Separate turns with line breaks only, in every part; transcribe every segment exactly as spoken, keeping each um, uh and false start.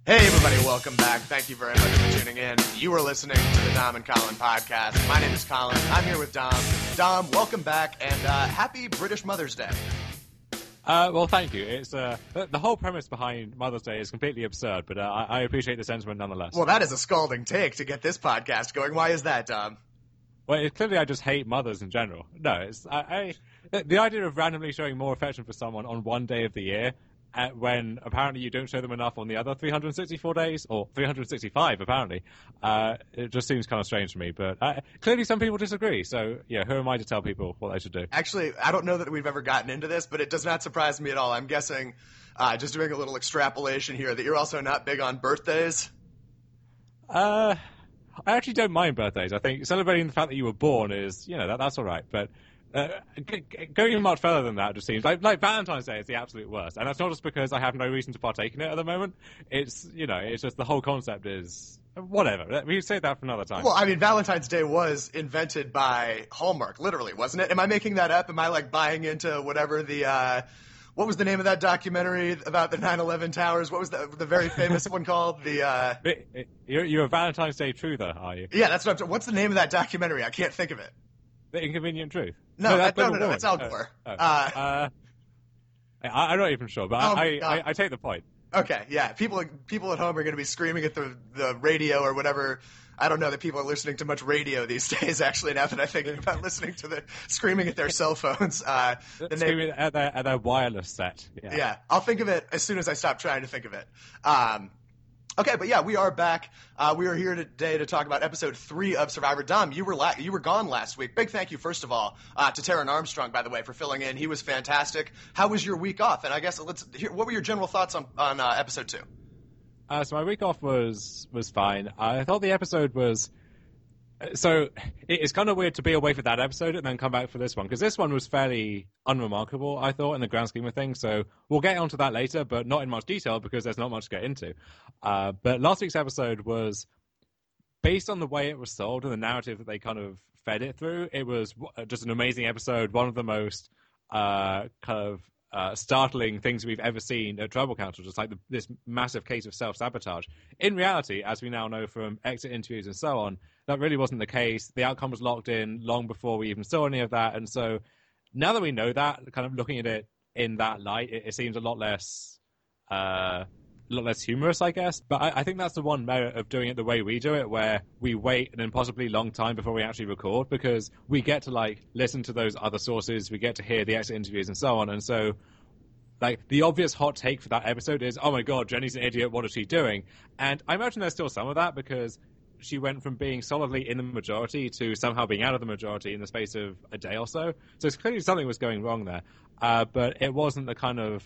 Hey everybody, welcome back. Thank you very much for tuning in. You are listening to the Dom and Colin podcast. My name is Colin. I'm here with Dom. Dom, welcome back, and uh, happy British Mother's Day.
Uh, well, thank you. It's uh, the whole premise behind Mother's Day is completely absurd, but uh, I, I appreciate the sentiment nonetheless.
Well, that is a scalding take to get this podcast going. Why is that, Dom?
Well, it's clearly I just hate mothers in general. No, it's I, I the idea of randomly showing more affection for someone on one day of the year, uh, when apparently you don't show them enough on the other three hundred sixty-four days, or three hundred sixty-five apparently, uh, it just seems kind of strange to me. But uh, clearly some people disagree, so yeah, who am I to tell people what they should do?
Actually, I don't know that we've ever gotten into this, but it does not surprise me at all. I'm guessing, uh, just doing a little extrapolation here, that you're also not big on birthdays?
Uh... I actually don't mind birthdays. I think celebrating the fact that you were born is, you know, that that's all right. But uh, g- g- going much further than that just seems like, like Valentine's Day is the absolute worst. And that's not just because I have no reason to partake in it at the moment. It's, you know, it's just the whole concept is whatever. We say that for another time.
Well, I mean, Valentine's Day was invented by Hallmark, literally, wasn't it? Am I making that up? Am I, like, buying into whatever the... Uh... What was the name of that documentary about the nine eleven towers? What was the the very famous one called? The uh...
it, it, you're, you're a Valentine's Day truther, are you?
Yeah, that's what I'm. What's the name of that documentary? I can't think of it.
The Inconvenient Truth.
No,
no,
that,
that's
no, no, no, that's Al Gore.
Oh, oh.
Uh,
uh, I, I'm not even sure, but
oh
I, I, I take the point.
Okay, yeah, people people at home are going to be screaming at the the radio or whatever. I don't know that people are listening to much radio these days, actually, now that I'm thinking about listening to the screaming at their cell phones. Uh,
the screaming
name,
at, their, at their wireless set. Yeah.
yeah, I'll think of it as soon as I stop trying to think of it. Um, okay, but yeah, we are back. Uh, we are here today to talk about episode three of Survivor. Dom, you were la- you were gone last week. Big thank you, first of all, uh, to Taron Armstrong, by the way, for filling in. He was fantastic. How was your week off? And I guess let's hear, what were your general thoughts on, on uh, episode two?
Uh, so my week off was was fine. I thought the episode was... So it's kind of weird to be away for that episode and then come back for this one, because this one was fairly unremarkable, I thought, in the grand scheme of things. So we'll get onto that later, but not in much detail because there's not much to get into. Uh, but last week's episode was, based on the way it was sold and the narrative that they kind of fed it through, it was just an amazing episode, one of the most uh, kind of uh, startling things we've ever seen at Tribal Council, just like the, this massive case of self-sabotage. In reality, as we now know from exit interviews and so on, that really wasn't the case. The outcome was locked in long before we even saw any of that. And so now that we know that, kind of looking at it in that light, it, it seems a lot less uh, a lot less humorous, I guess. But I, I think that's the one merit of doing it the way we do it, where we wait an impossibly long time before we actually record, because we get to like listen to those other sources, we get to hear the exit interviews and so on. And so like the obvious hot take for that episode is, oh my God, Jenny's an idiot, what is she doing? And I imagine there's still some of that, because she went from being solidly in the majority to somehow being out of the majority in the space of a day or so. So it's clearly something was going wrong there. Uh, but it wasn't the kind of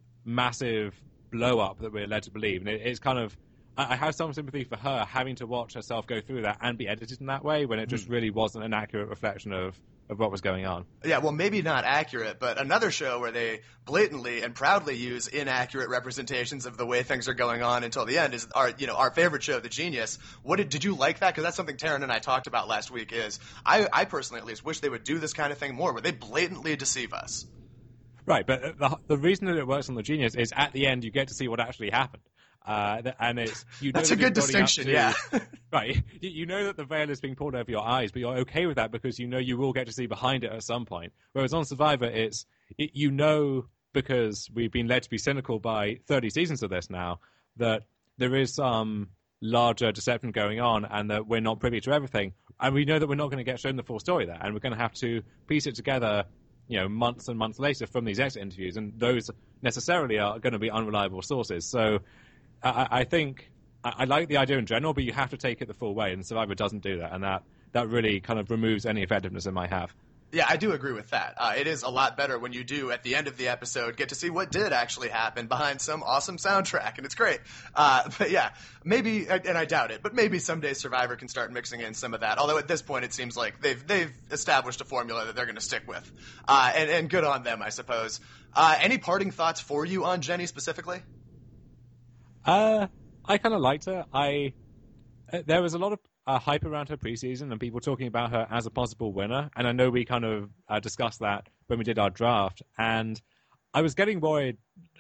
massive blow up that we're led to believe. And it, it's kind of, I, I have some sympathy for her having to watch herself go through that and be edited in that way, when it just really wasn't an accurate reflection of of what was going on.
Yeah, well, maybe not accurate, but another show where they blatantly and proudly use inaccurate representations of the way things are going on until the end is our, you know, our favorite show, The Genius. What did did you like that? Because that's something Taron and I talked about last week. Is I, I personally at least wish they would do this kind of thing more, where they blatantly deceive us.
Right, but the the reason that it works on The Genius is at the end you get to see what actually happened. Uh, and it's you know
that's
that
a good distinction,
to,
yeah.
Right, you, you know that the veil is being pulled over your eyes, but you're okay with that because you know you will get to see behind it at some point. Whereas on Survivor, it's it, you know, because we've been led to be cynical by thirty seasons of this now, that there is some larger deception going on, and that we're not privy to everything, and we know that we're not going to get shown the full story there, and we're going to have to piece it together, you know, months and months later from these exit interviews, and those necessarily are going to be unreliable sources. So I, I think I, I like the idea in general, but you have to take it the full way, and Survivor doesn't do that, and that, that really kind of removes any effectiveness it might have.
Yeah, I do agree with that. Uh, it is a lot better when you do, at the end of the episode, get to see what did actually happen behind some awesome soundtrack, and it's great. Uh, but yeah, maybe, and I doubt it, but maybe someday Survivor can start mixing in some of that. Although at this point it seems like they've they've established a formula that they're going to stick with, uh, and and good on them, I suppose. Uh, any parting thoughts for you on Jenny specifically?
Uh, I kind of liked her. I uh, there was a lot of Uh, hype around her preseason and people talking about her as a possible winner. And I know we kind of uh, discussed that when we did our draft. And I was getting worried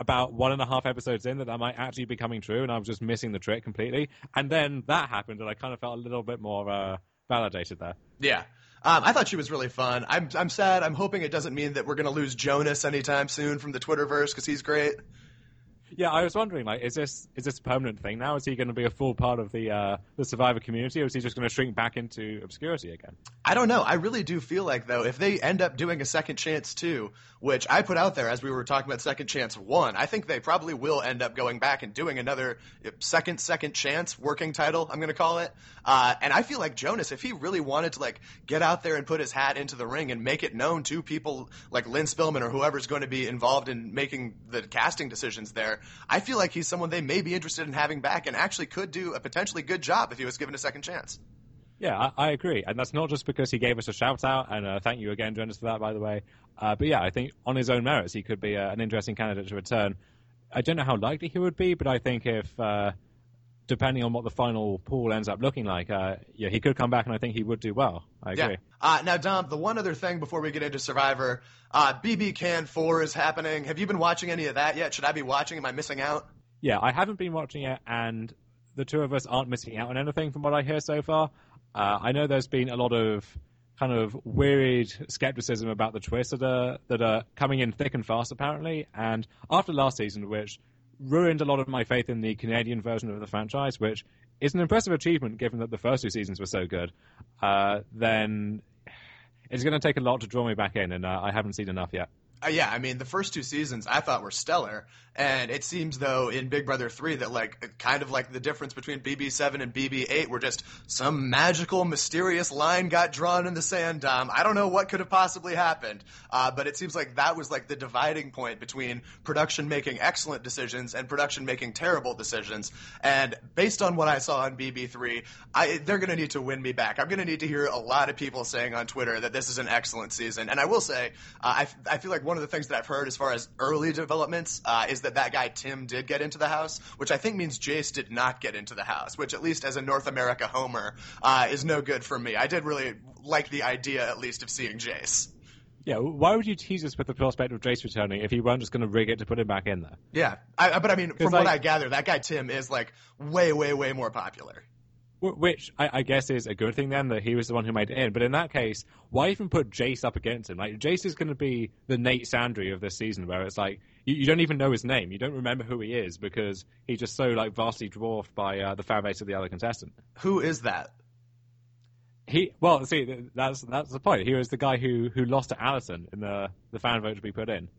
about one and a half episodes in that that might actually be coming true, and I was just missing the trick completely. And then that happened, and I kind of felt a little bit more uh, validated there.
Yeah. Um, I thought she was really fun. I'm I'm sad. I'm hoping it doesn't mean that we're going to lose Jonas anytime soon from the Twitterverse because he's great.
Yeah, I was wondering, like, is this is this a permanent thing now? Is he going to be a full part of the uh, the Survivor community, or is he just going to shrink back into obscurity again?
I don't know. I really do feel like, though, if they end up doing a Second Chance two, which I put out there as we were talking about Second Chance one, I think they probably will end up going back and doing another second Second Chance working title, I'm going to call it. Uh, and I feel like Jonas, if he really wanted to, like, get out there and put his hat into the ring and make it known to people like Lynn Spillman or whoever's going to be involved in making the casting decisions there, I feel like he's someone they may be interested in having back and actually could do a potentially good job if he was given a second chance.
Yeah, I, I agree. And that's not just because he gave us a shout-out, and uh, thank you again, Jonas, for that, by the way. Uh, but yeah, I think on his own merits, he could be uh, an interesting candidate to return. I don't know how likely he would be, but I think if, uh, depending on what the final pool ends up looking like, uh, yeah, he could come back, and I think he would do well. I agree.
Yeah. Uh, now, Dom, the one other thing before we get into Survivor, uh, B B Can four is happening. Have you been watching any of that yet? Should I be watching? Am I missing out?
Yeah, I haven't been watching it, and the two of us aren't missing out on anything from what I hear so far. Uh, I know there's been a lot of kind of wearied skepticism about the twists that are, that are coming in thick and fast, apparently. And after last season, which ruined a lot of my faith in the Canadian version of the franchise, which is an impressive achievement given that the first two seasons were so good, uh, then it's going to take a lot to draw me back in, and uh, I haven't seen enough yet.
Uh, yeah, I mean, the first two seasons I thought were stellar, and it seems, though, in Big Brother three that, like, kind of like the difference between B B seven and B B eight were just some magical, mysterious line got drawn in the sand, Dom. I don't know what could have possibly happened, uh, but it seems like that was, like, the dividing point between production making excellent decisions and production making terrible decisions, and based on what I saw in B B three, I, they're going to need to win me back. I'm going to need to hear a lot of people saying on Twitter that this is an excellent season, and I will say, uh, I, I feel like one of the things that I've heard as far as early developments uh, is that that guy Tim did get into the house, which I think means Jace did not get into the house, which at least as a North America homer uh, is no good for me. I did really like the idea, at least, of seeing Jace.
Yeah, why would you tease us with the prospect of Jace returning if you weren't just going to rig it to put him back in there?
Yeah, I, but I mean, from
like,
what I gather, that guy Tim is like way, way, way more popular.
Which I, I guess is a good thing then, that he was the one who made it in. But in that case, why even put Jace up against him? Like, Jace is going to be the Nate Sandry of this season, where it's like, you, you don't even know his name. You don't remember who he is because he's just so, like, vastly dwarfed by uh, the fan base of the other contestant.
Who is that?
He Well, see, that's that's the point. He was the guy who, who lost to Allison in the, the fan vote to be put in.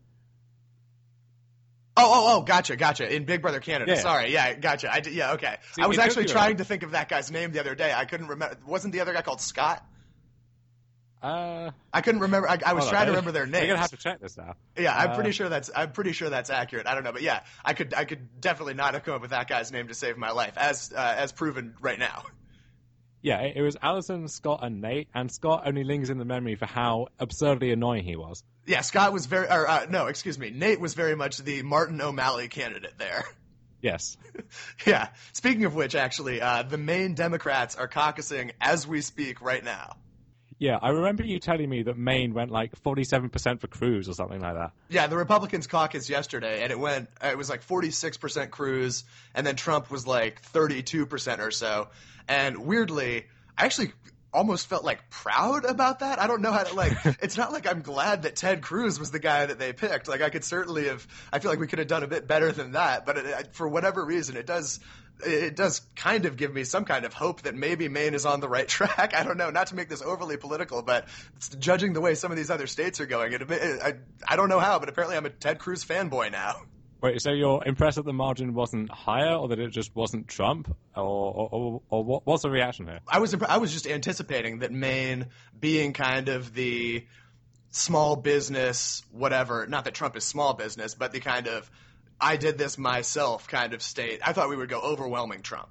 Oh, oh, oh, gotcha, gotcha. In Big Brother Canada.
Yeah.
Sorry, yeah, gotcha. I did, yeah, okay.
See,
I was actually trying to think of that guy's name the other day. I couldn't remember. Wasn't the other guy called Scott?
Uh,
I couldn't remember. I, I was
on,
trying
I,
to remember their names.
You're gonna have to check this now.
Yeah, I'm
uh,
pretty sure that's. I'm pretty sure that's accurate. I don't know, but yeah, I could. I could definitely not have come up with that guy's name to save my life, as uh, as proven right now.
Yeah, it, it was Allison, Scott, and Nate, and Scott only lingers in the memory for how absurdly annoying he was.
Yeah, Scott was very. Or, uh, no, excuse me. Nate was very much the Martin O'Malley candidate there.
Yes.
Yeah. Speaking of which, actually, uh, the Maine Democrats are caucusing as we speak right now.
Yeah, I remember you telling me that Maine went like forty-seven percent for Cruz or something like that.
Yeah, the Republicans caucused yesterday, and it went. It was like forty-six percent Cruz, and then Trump was like thirty-two percent or so. And weirdly, I actually almost felt like proud about that. I don't know how to like. It's not like I'm glad that Ted Cruz was the guy that they picked. Like I could certainly have. I feel like we could have done a bit better than that. But it, for whatever reason, it does. It does kind of give me some kind of hope that maybe Maine is on the right track. I don't know, not to make this overly political, but judging the way some of these other states are going, it, it, I, I don't know how, but apparently I'm a Ted Cruz fanboy now.
Wait, so you're impressed that the margin wasn't higher, or that it just wasn't Trump, or or, or, or what, what's the reaction here?
I was imp- I was just anticipating that Maine, being kind of the small business, whatever, not that Trump is small business, but the kind of I did this myself kind of state. I thought we would go overwhelming Trump.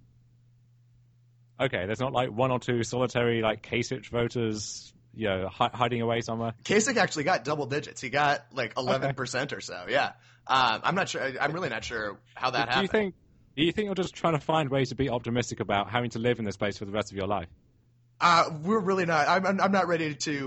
Okay, there's not like one or two solitary like Kasich voters, you know, hi- hiding away somewhere.
Kasich actually got double digits. He got like eleven percent okay. or so. Yeah, um, I'm not sure. I'm really not sure how that
do,
happened.
Do you think? Do you think you're just trying to find ways to be optimistic about having to live in this place for the rest of your life?
Uh, we're really not. I'm. I'm not ready to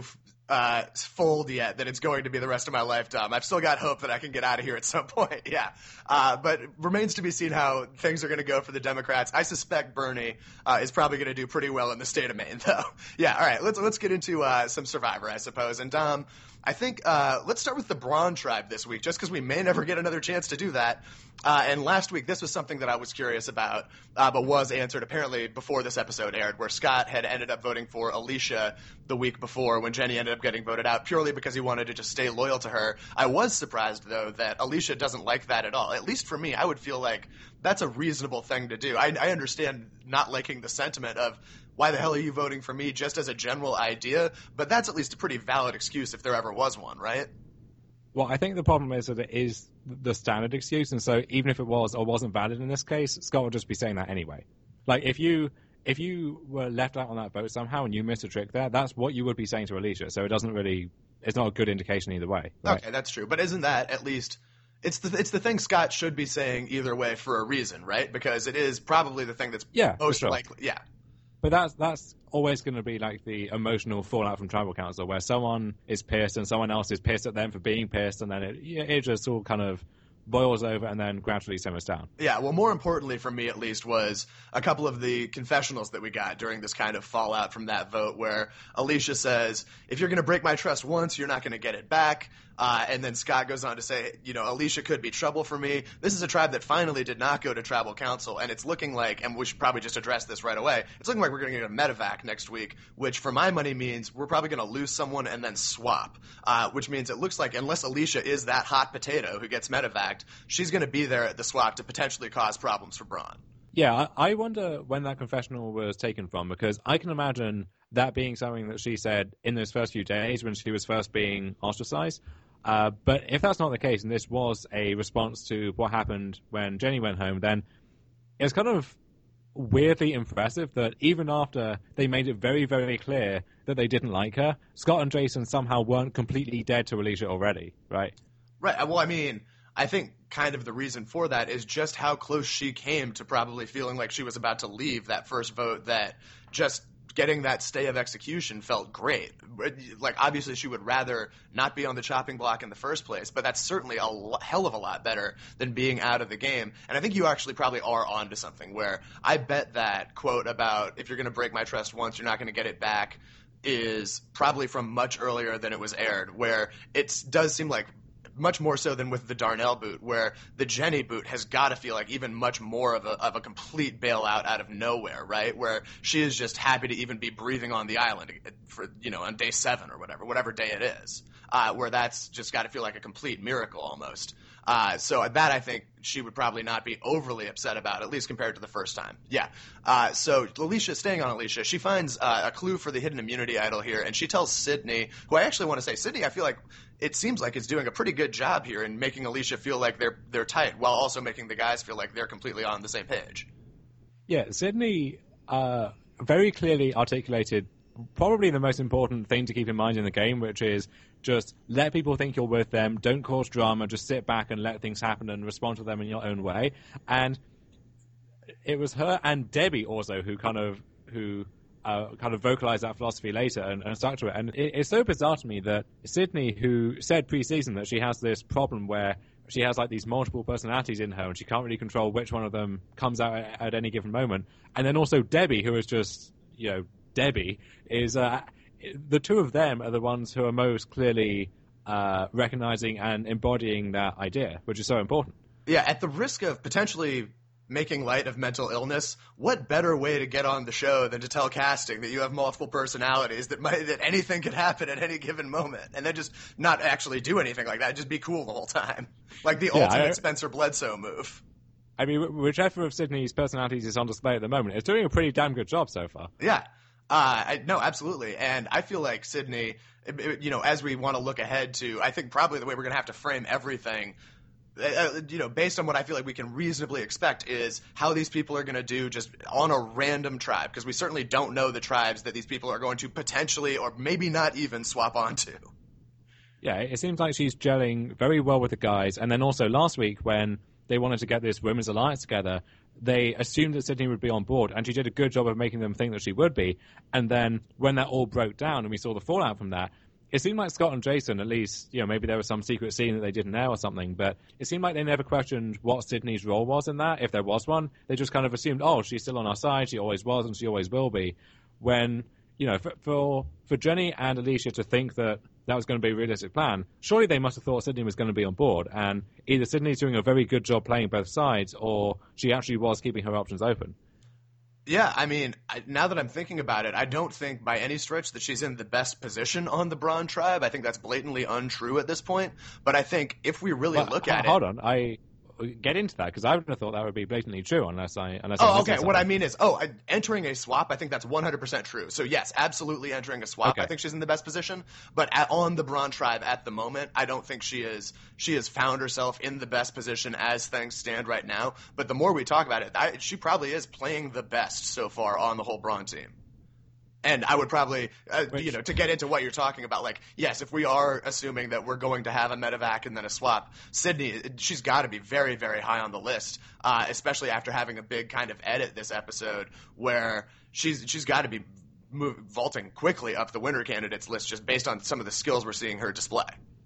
uh, fold yet that it's going to be the rest of my lifetime. I've still got hope that I can get out of here at some point. Yeah. Uh, but it remains to be seen how things are going to go for the Democrats. I suspect Bernie uh, is probably going to do pretty well in the state of Maine, though. Yeah. All right. Let's let's get into uh, some Survivor, I suppose. And Dom, I think uh, let's start with the Braun tribe this week, just because we may never get another chance to do that. Uh, and last week, this was something that I was curious about, uh, but was answered apparently before this episode aired, where Scott had ended up voting for Alicia the week before when Jenny ended up getting voted out purely because he wanted to just stay loyal to her. I was surprised, though, that Alicia doesn't like that at all. At least for me, I would feel like that's a reasonable thing to do. I, I understand not liking the sentiment of, why the hell are you voting for me, just as a general idea, but that's at least a pretty valid excuse if there ever was one, right?
Well, I think the problem is that it is the standard excuse, and so even if it was or wasn't valid in this case, Scott would just be saying that anyway. Like, if you if you were left out on that vote somehow and you missed a trick there, that's what you would be saying to Alicia, so it doesn't really, it's not a good indication either way. Right?
Okay, that's true, but isn't that at least... It's the it's the thing Scott should be saying either way for a reason, right? Because it is probably the thing that's
yeah,
most
sure.
likely. Yeah.
But that's that's always going to be like the emotional fallout from tribal council, where someone is pissed and someone else is pissed at them for being pissed, and then it it just all kind of boils over and then gradually simmers down.
Yeah, well, more importantly for me at least was a couple of the confessionals that we got during this kind of fallout from that vote, where Alicia says, if you're going to break my trust once, you're not going to get it back. Uh, and then Scott goes on to say, you know, Alicia could be trouble for me. This is a tribe that finally did not go to tribal council, and it's looking like, and we should probably just address this right away, it's looking like we're going to get a medevac next week, which for my money means we're probably going to lose someone and then swap, uh, which means it looks like unless Alicia is that hot potato who gets medevaced, she's going to be there at the swap to potentially cause problems for Braun.
Yeah, I, I wonder when that confessional was taken from, because I can imagine that being something that she said in those first few days when she was first being ostracized. Uh, but if that's not the case, and this was a response to what happened when Jenny went home, then it's kind of weirdly impressive that even after they made it very, very clear that they didn't like her, Scott and Jason somehow weren't completely dead to Alicia already, right?
Right. Well, I mean, I think kind of the reason for that is just how close she came to probably feeling like she was about to leave that first vote, that just getting that stay of execution felt great. Like, obviously she would rather not be on the chopping block in the first place, but that's certainly a l- hell of a lot better than being out of the game. And I think you actually probably are onto something, where I bet that quote about if you're going to break my trust once, you're not going to get it back is probably from much earlier than it was aired, where it does seem like much more so than with the Darnell boot, where the Jenny boot has got to feel like even much more of a, of a complete bailout out of nowhere, right? Where she is just happy to even be breathing on the island for, you know, on day seven or whatever, whatever day it is, uh, where that's just got to feel like a complete miracle almost. Uh, so that I think she would probably not be overly upset about, at least compared to the first time. Yeah. Uh, so Alicia, staying on Alicia, she finds uh, a clue for the hidden immunity idol here, and she tells Sydney, who I actually want to say, Sydney, I feel like it seems like is doing a pretty good job here in making Alicia feel like they're they're tight, while also making the guys feel like they're completely on the same page.
Yeah, Sydney uh, very clearly articulated probably the most important thing to keep in mind in the game, which is just let people think you're with them, don't cause drama, just sit back and let things happen and respond to them in your own way. And it was her and Debbie also who kind of who uh, kind of vocalized that philosophy later and, and stuck to it. And it, it's so bizarre to me that Sydney, who said pre-season that she has this problem where she has like these multiple personalities in her and she can't really control which one of them comes out at, at any given moment. And then also Debbie, who is just, you know, Debbie, is uh, the two of them are the ones who are most clearly uh, recognizing and embodying that idea, which is so important.
Yeah, at the risk of potentially making light of mental illness, what better way to get on the show than to tell casting that you have multiple personalities, that might, that anything could happen at any given moment, and then just not actually do anything like that, just be cool the whole time. Like the yeah, ultimate I, Spencer Bledsoe move.
I mean, whichever of Sydney's personalities is on display at the moment, it's doing a pretty damn good job so far.
Yeah. Uh, I, no, absolutely. And I feel like Sydney, you know, as we want to look ahead to, I think probably the way we're going to have to frame everything, uh, you know, based on what I feel like we can reasonably expect is how these people are going to do just on a random tribe, because we certainly don't know the tribes that these people are going to potentially or maybe not even swap onto.
Yeah, it seems like she's gelling very well with the guys. And then also last week when they wanted to get this Women's Alliance together, they assumed that Sydney would be on board, and she did a good job of making them think that she would be. And then when that all broke down and we saw the fallout from that, it seemed like Scott and Jason, at least, you know, maybe there was some secret scene that they didn't know or something, but it seemed like they never questioned what Sydney's role was in that, if there was one. They just kind of assumed, oh, she's still on our side, she always was, and she always will be. When, you know, for for, for Jenny and Alicia to think that that was going to be a realistic plan, surely they must have thought Sydney was going to be on board, and either Sydney's doing a very good job playing both sides, or she actually was keeping her options open.
Yeah, I mean, I, now that I'm thinking about it, I don't think by any stretch that she's in the best position on the Braun tribe. I think that's blatantly untrue at this point. But I think if we really
but,
look
hold,
at
hold
it...
Hold on, I... get into that, because I would have thought that would be blatantly true unless I unless
oh
I'm
okay
something.
What I mean is oh I, entering a swap, I think that's one hundred percent true. So yes, absolutely entering a swap.
Okay.
I think she's in the best position, but at, on the Braun tribe at the moment, I don't think she is she has found herself in the best position as things stand right now. But the more we talk about it, I, she probably is playing the best so far on the whole Braun team. And I would probably, uh,
Which,
you know, to get into what you're talking about, like, yes, if we are assuming that we're going to have a medevac and then a swap, Sydney, she's got to be very, very high on the list, uh, especially after having a big kind of edit this episode where she's she's got to be move, vaulting quickly up the winner candidates list just based on some of the skills we're seeing her display.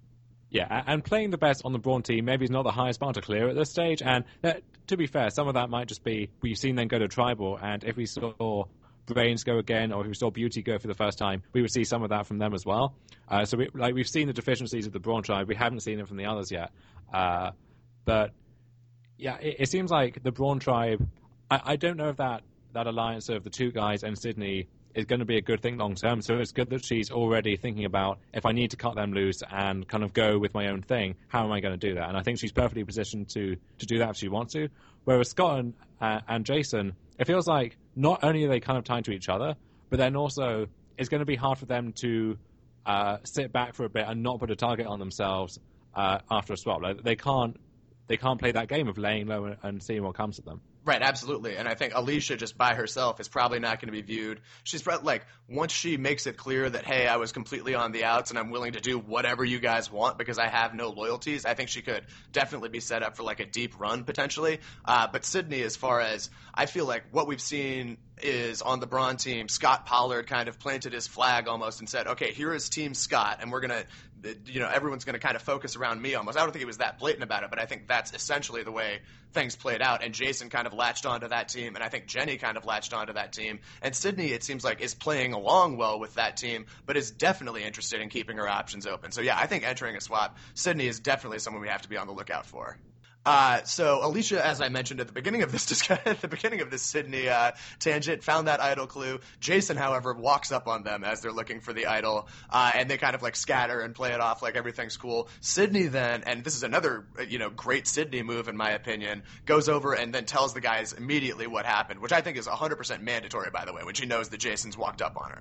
Yeah, and playing the best on the Braun team maybe is not the highest bar to clear at this stage. And that, to be fair, some of that might just be we've seen them go to Tribal, and if we saw Brains go again, or if we saw Beauty go for the first time, we would see some of that from them as well. Uh, so we, like we've seen the deficiencies of the Braun tribe, we haven't seen it from the others yet. Uh, but yeah, it, it seems like the Braun tribe. I, I don't know if that that alliance of the two guys and Sydney is going to be a good thing long term. So it's good that she's already thinking about if I need to cut them loose and kind of go with my own thing, how am I going to do that? And I think she's perfectly positioned to to do that if she wants to. Whereas Scott and, uh, and Jason, it feels like not only are they kind of tied to each other, but then also it's going to be hard for them to uh, sit back for a bit and not put a target on themselves uh, after a swap. Like, they can't they can't play that game of laying low and, and seeing what comes to them.
Right, absolutely. And I think Alicia just by herself is probably not going to be viewed. She's probably, like, once she makes it clear that, hey, I was completely on the outs and I'm willing to do whatever you guys want because I have no loyalties, I think she could definitely be set up for, like, a deep run potentially. Uh, but Sydney, as far as I feel like what we've seen is on the Braun team, Scott Pollard kind of planted his flag almost and said, okay, here is Team Scott, and we're going to, you know, everyone's going to kind of focus around me almost. I don't think he was that blatant about it, but I think that's essentially the way things played out. And Jason kind of latched onto that team, and I think Jenny kind of latched onto that team. And Sydney, it seems like, is playing along well with that team, but is definitely interested in keeping her options open. So yeah, I think entering a swap, Sydney is definitely someone we have to be on the lookout for. Uh, so Alicia, as I mentioned at the beginning of this discuss- at the beginning of this Sydney uh, tangent, found that idol clue. Jason, however, walks up on them as they're looking for the idol, uh, and they kind of like scatter and play it off like everything's cool. Sydney then, and this is another you know great Sydney move in my opinion, goes over and then tells the guys immediately what happened, which I think is one hundred percent mandatory, by the way, when she knows that Jason's walked up on her.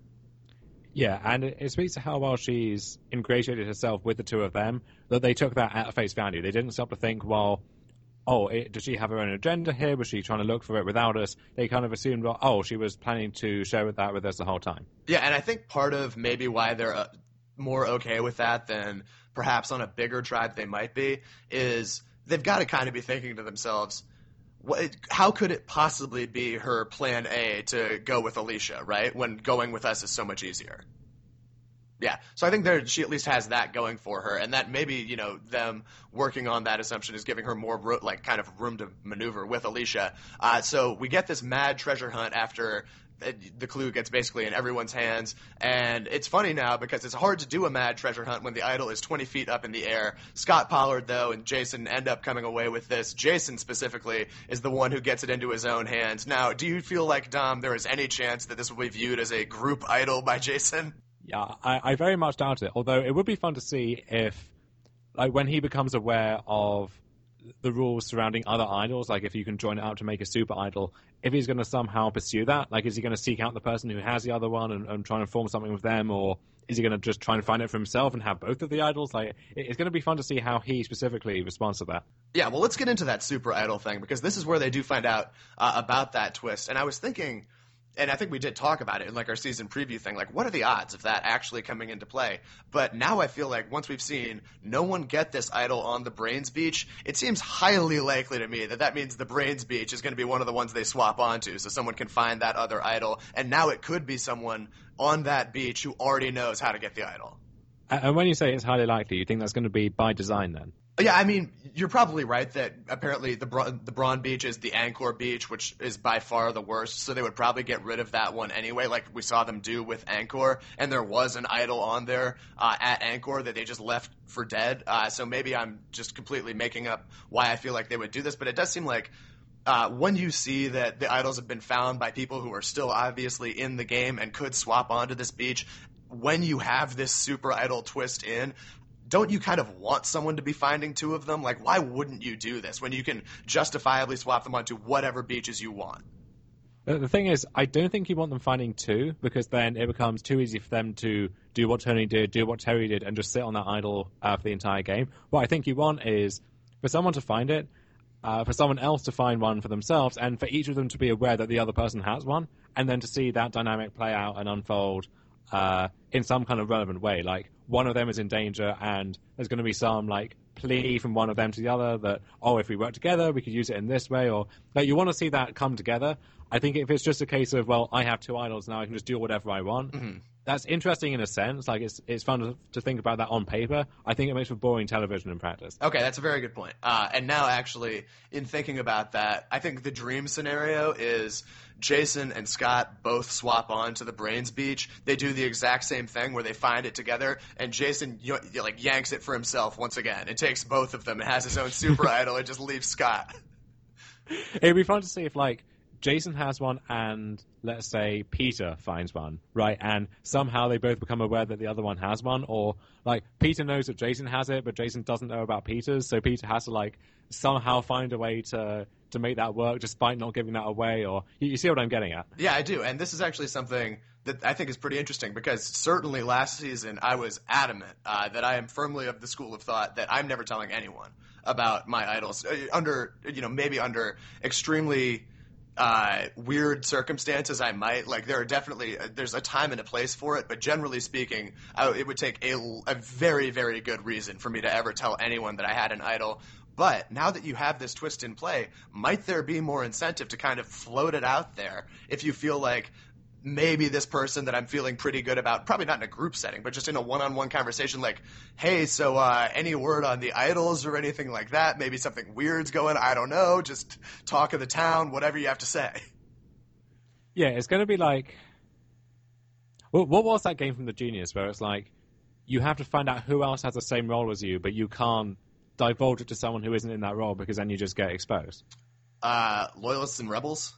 Yeah, and it, it speaks to how well she's ingratiated herself with the two of them, that they took that at face value. They didn't stop to think, well, oh, it, does she have her own agenda here? Was she trying to look for it without us? They kind of assumed, well, oh, she was planning to share that with us the whole time.
Yeah, and I think part of maybe why they're uh, more okay with that than perhaps on a bigger tribe they might be is they've got to kind of be thinking to themselves, what, how could it possibly be her plan A to go with Alicia, right? When going with us is so much easier. Yeah, so I think there she at least has that going for her, and that maybe you know them working on that assumption is giving her more ro- like kind of room to maneuver with Alicia. Uh, so we get this mad treasure hunt after the clue gets basically in everyone's hands, and it's funny now because it's hard to do a mad treasure hunt when the idol is twenty feet up in the air. Scott Pollard, though, and Jason end up coming away with this. Jason, specifically, is the one who gets it into his own hands. Now, do you feel like, Dom, there is any chance that this will be viewed as a group idol by Jason?
Yeah, I, I very much doubt it, although it would be fun to see if, like, when he becomes aware of the rules surrounding other idols, like if you can join it up to make a super idol, if he's going to somehow pursue that, like is he going to seek out the person who has the other one and, and try and form something with them, or is he going to just try and find it for himself and have both of the idols? Like, it's going to be fun to see how he specifically responds to that.
Yeah, well, let's get into that super idol thing, because this is where they do find out uh, about that twist. And I was thinking, and I think we did talk about it in like our season preview thing, like what are the odds of that actually coming into play? But now I feel like once we've seen no one get this idol on the Brains Beach, it seems highly likely to me that that means the Brains Beach is going to be one of the ones they swap onto, so someone can find that other idol. And now it could be someone on that beach who already knows how to get the idol.
And when you say it's highly likely, you think that's going to be by design then?
Yeah, I mean, you're probably right that apparently the Bra- the Braun Beach is the Angkor Beach, which is by far the worst, so they would probably get rid of that one anyway, like we saw them do with Angkor, and there was an idol on there uh, at Angkor that they just left for dead, uh, so maybe I'm just completely making up why I feel like they would do this, but it does seem like uh, when you see that the idols have been found by people who are still obviously in the game and could swap onto this beach, when you have this super idol twist in, don't you kind of want someone to be finding two of them? Like, why wouldn't you do this when you can justifiably swap them onto whatever beaches you want?
The thing is, I don't think you want them finding two, because then it becomes too easy for them to do what Tony did, do what Terry did, and just sit on that idol uh, for the entire game. What I think you want is for someone to find it, uh, for someone else to find one for themselves, and for each of them to be aware that the other person has one, and then to see that dynamic play out and unfold uh, in some kind of relevant way. Like, one of them is in danger, and there's going to be some, like, plea from one of them to the other that, oh, if we work together, we could use it in this way, or, like, you want to see that come together. I think if it's just a case of, well, I have two idols, now I can just do whatever I want, mm-hmm. that's interesting in a sense. Like, it's it's fun to, to think about that on paper. I think it makes for boring television in practice.
Okay, that's a very good point. Uh, and now, actually, in thinking about that, I think the dream scenario is Jason and Scott both swap on to the Brains Beach. They do the exact same thing where they find it together, and Jason you know, like yanks it for himself once again. It takes both of them and has his own super idol and just leaves Scott.
It'd be fun to see if, like, Jason has one and, let's say, Peter finds one, right? And somehow they both become aware that the other one has one, or, like, Peter knows that Jason has it, but Jason doesn't know about Peter's, so Peter has to, like, somehow find a way to to make that work despite not giving that away, or... You, you see what I'm getting at?
Yeah, I do, and this is actually something that I think is pretty interesting, because certainly last season I was adamant uh, that I am firmly of the school of thought that I'm never telling anyone about my idols, uh, under, you know, maybe under extremely... Uh, weird circumstances I might, like there are definitely, uh, there's a time and a place for it, but generally speaking, I, it would take a, a very, very good reason for me to ever tell anyone that I had an idol. But now that you have this twist in play, might there be more incentive to kind of float it out there if you feel like maybe this person that I'm feeling pretty good about, probably not in a group setting, but just in a one-on-one conversation, like, hey, so uh, any word on the idols or anything like that? Maybe something weird's going, I don't know, just talk of the town, whatever you have to say.
Yeah, it's going to be like... Well, what was that game from the Genius where it's like, you have to find out who else has the same role as you, but you can't divulge it to someone who isn't in that role because then you just get exposed?
Uh, Loyalists and Rebels?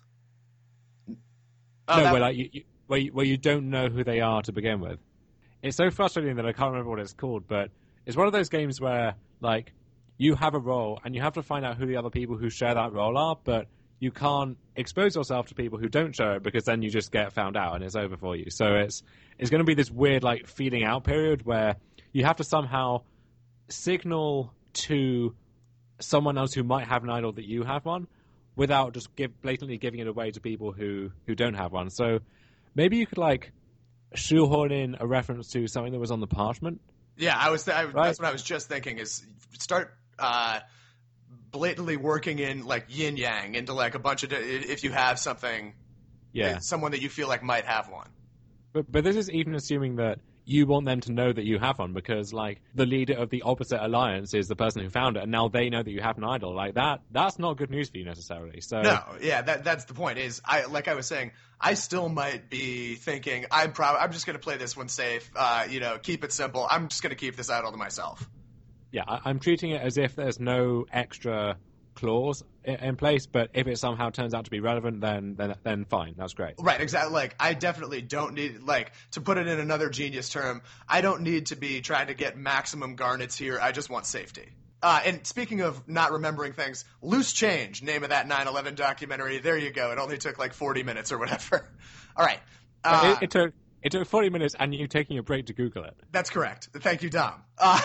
Oh,
no,
that...
where, like, you, you, where, you, where you don't know who they are to begin with. It's so frustrating that I can't remember what it's called, but it's one of those games where, like, you have a role, and you have to find out who the other people who share that role are, but you can't expose yourself to people who don't share it, because then you just get found out, and it's over for you. So it's it's going to be this weird, like, feeling out period where you have to somehow signal to someone else who might have an idol that you have one, without just give, blatantly giving it away to people who, who don't have one. So maybe you could, like, shoehorn in a reference to something that was on the parchment.
Yeah, I was. Th- I,
right?
That's what I was just thinking, is start uh, blatantly working in, like, yin-yang into, like, a bunch of... If you have something...
Yeah.
Someone that you feel like might have one.
But But this is even assuming that you want them to know that you have one, because, like, the leader of the opposite alliance is the person who found it, and now they know that you have an idol. Like, that, that's not good news for you necessarily. So
no, yeah, that that's the point. Is I like I was saying, I still might be thinking I'm prob- I'm just going to play this one safe. Uh, you know, keep it simple. I'm just going to keep this idol to myself.
Yeah, I, I'm treating it as if there's no extra clause in, in place, but if it somehow turns out to be relevant, then then then fine, that's great.
Right, exactly. Like, I definitely don't need, like, to put it in another Genius term, I don't need to be trying to get maximum garnets here. I just want safety. Uh, and speaking of not remembering things, Loose Change, name of that nine eleven documentary. There you go. It only took like forty minutes or whatever. All right. Uh,
it, it took it took forty minutes, and you taking a break to Google it.
That's correct. Thank you, Dom. Uh,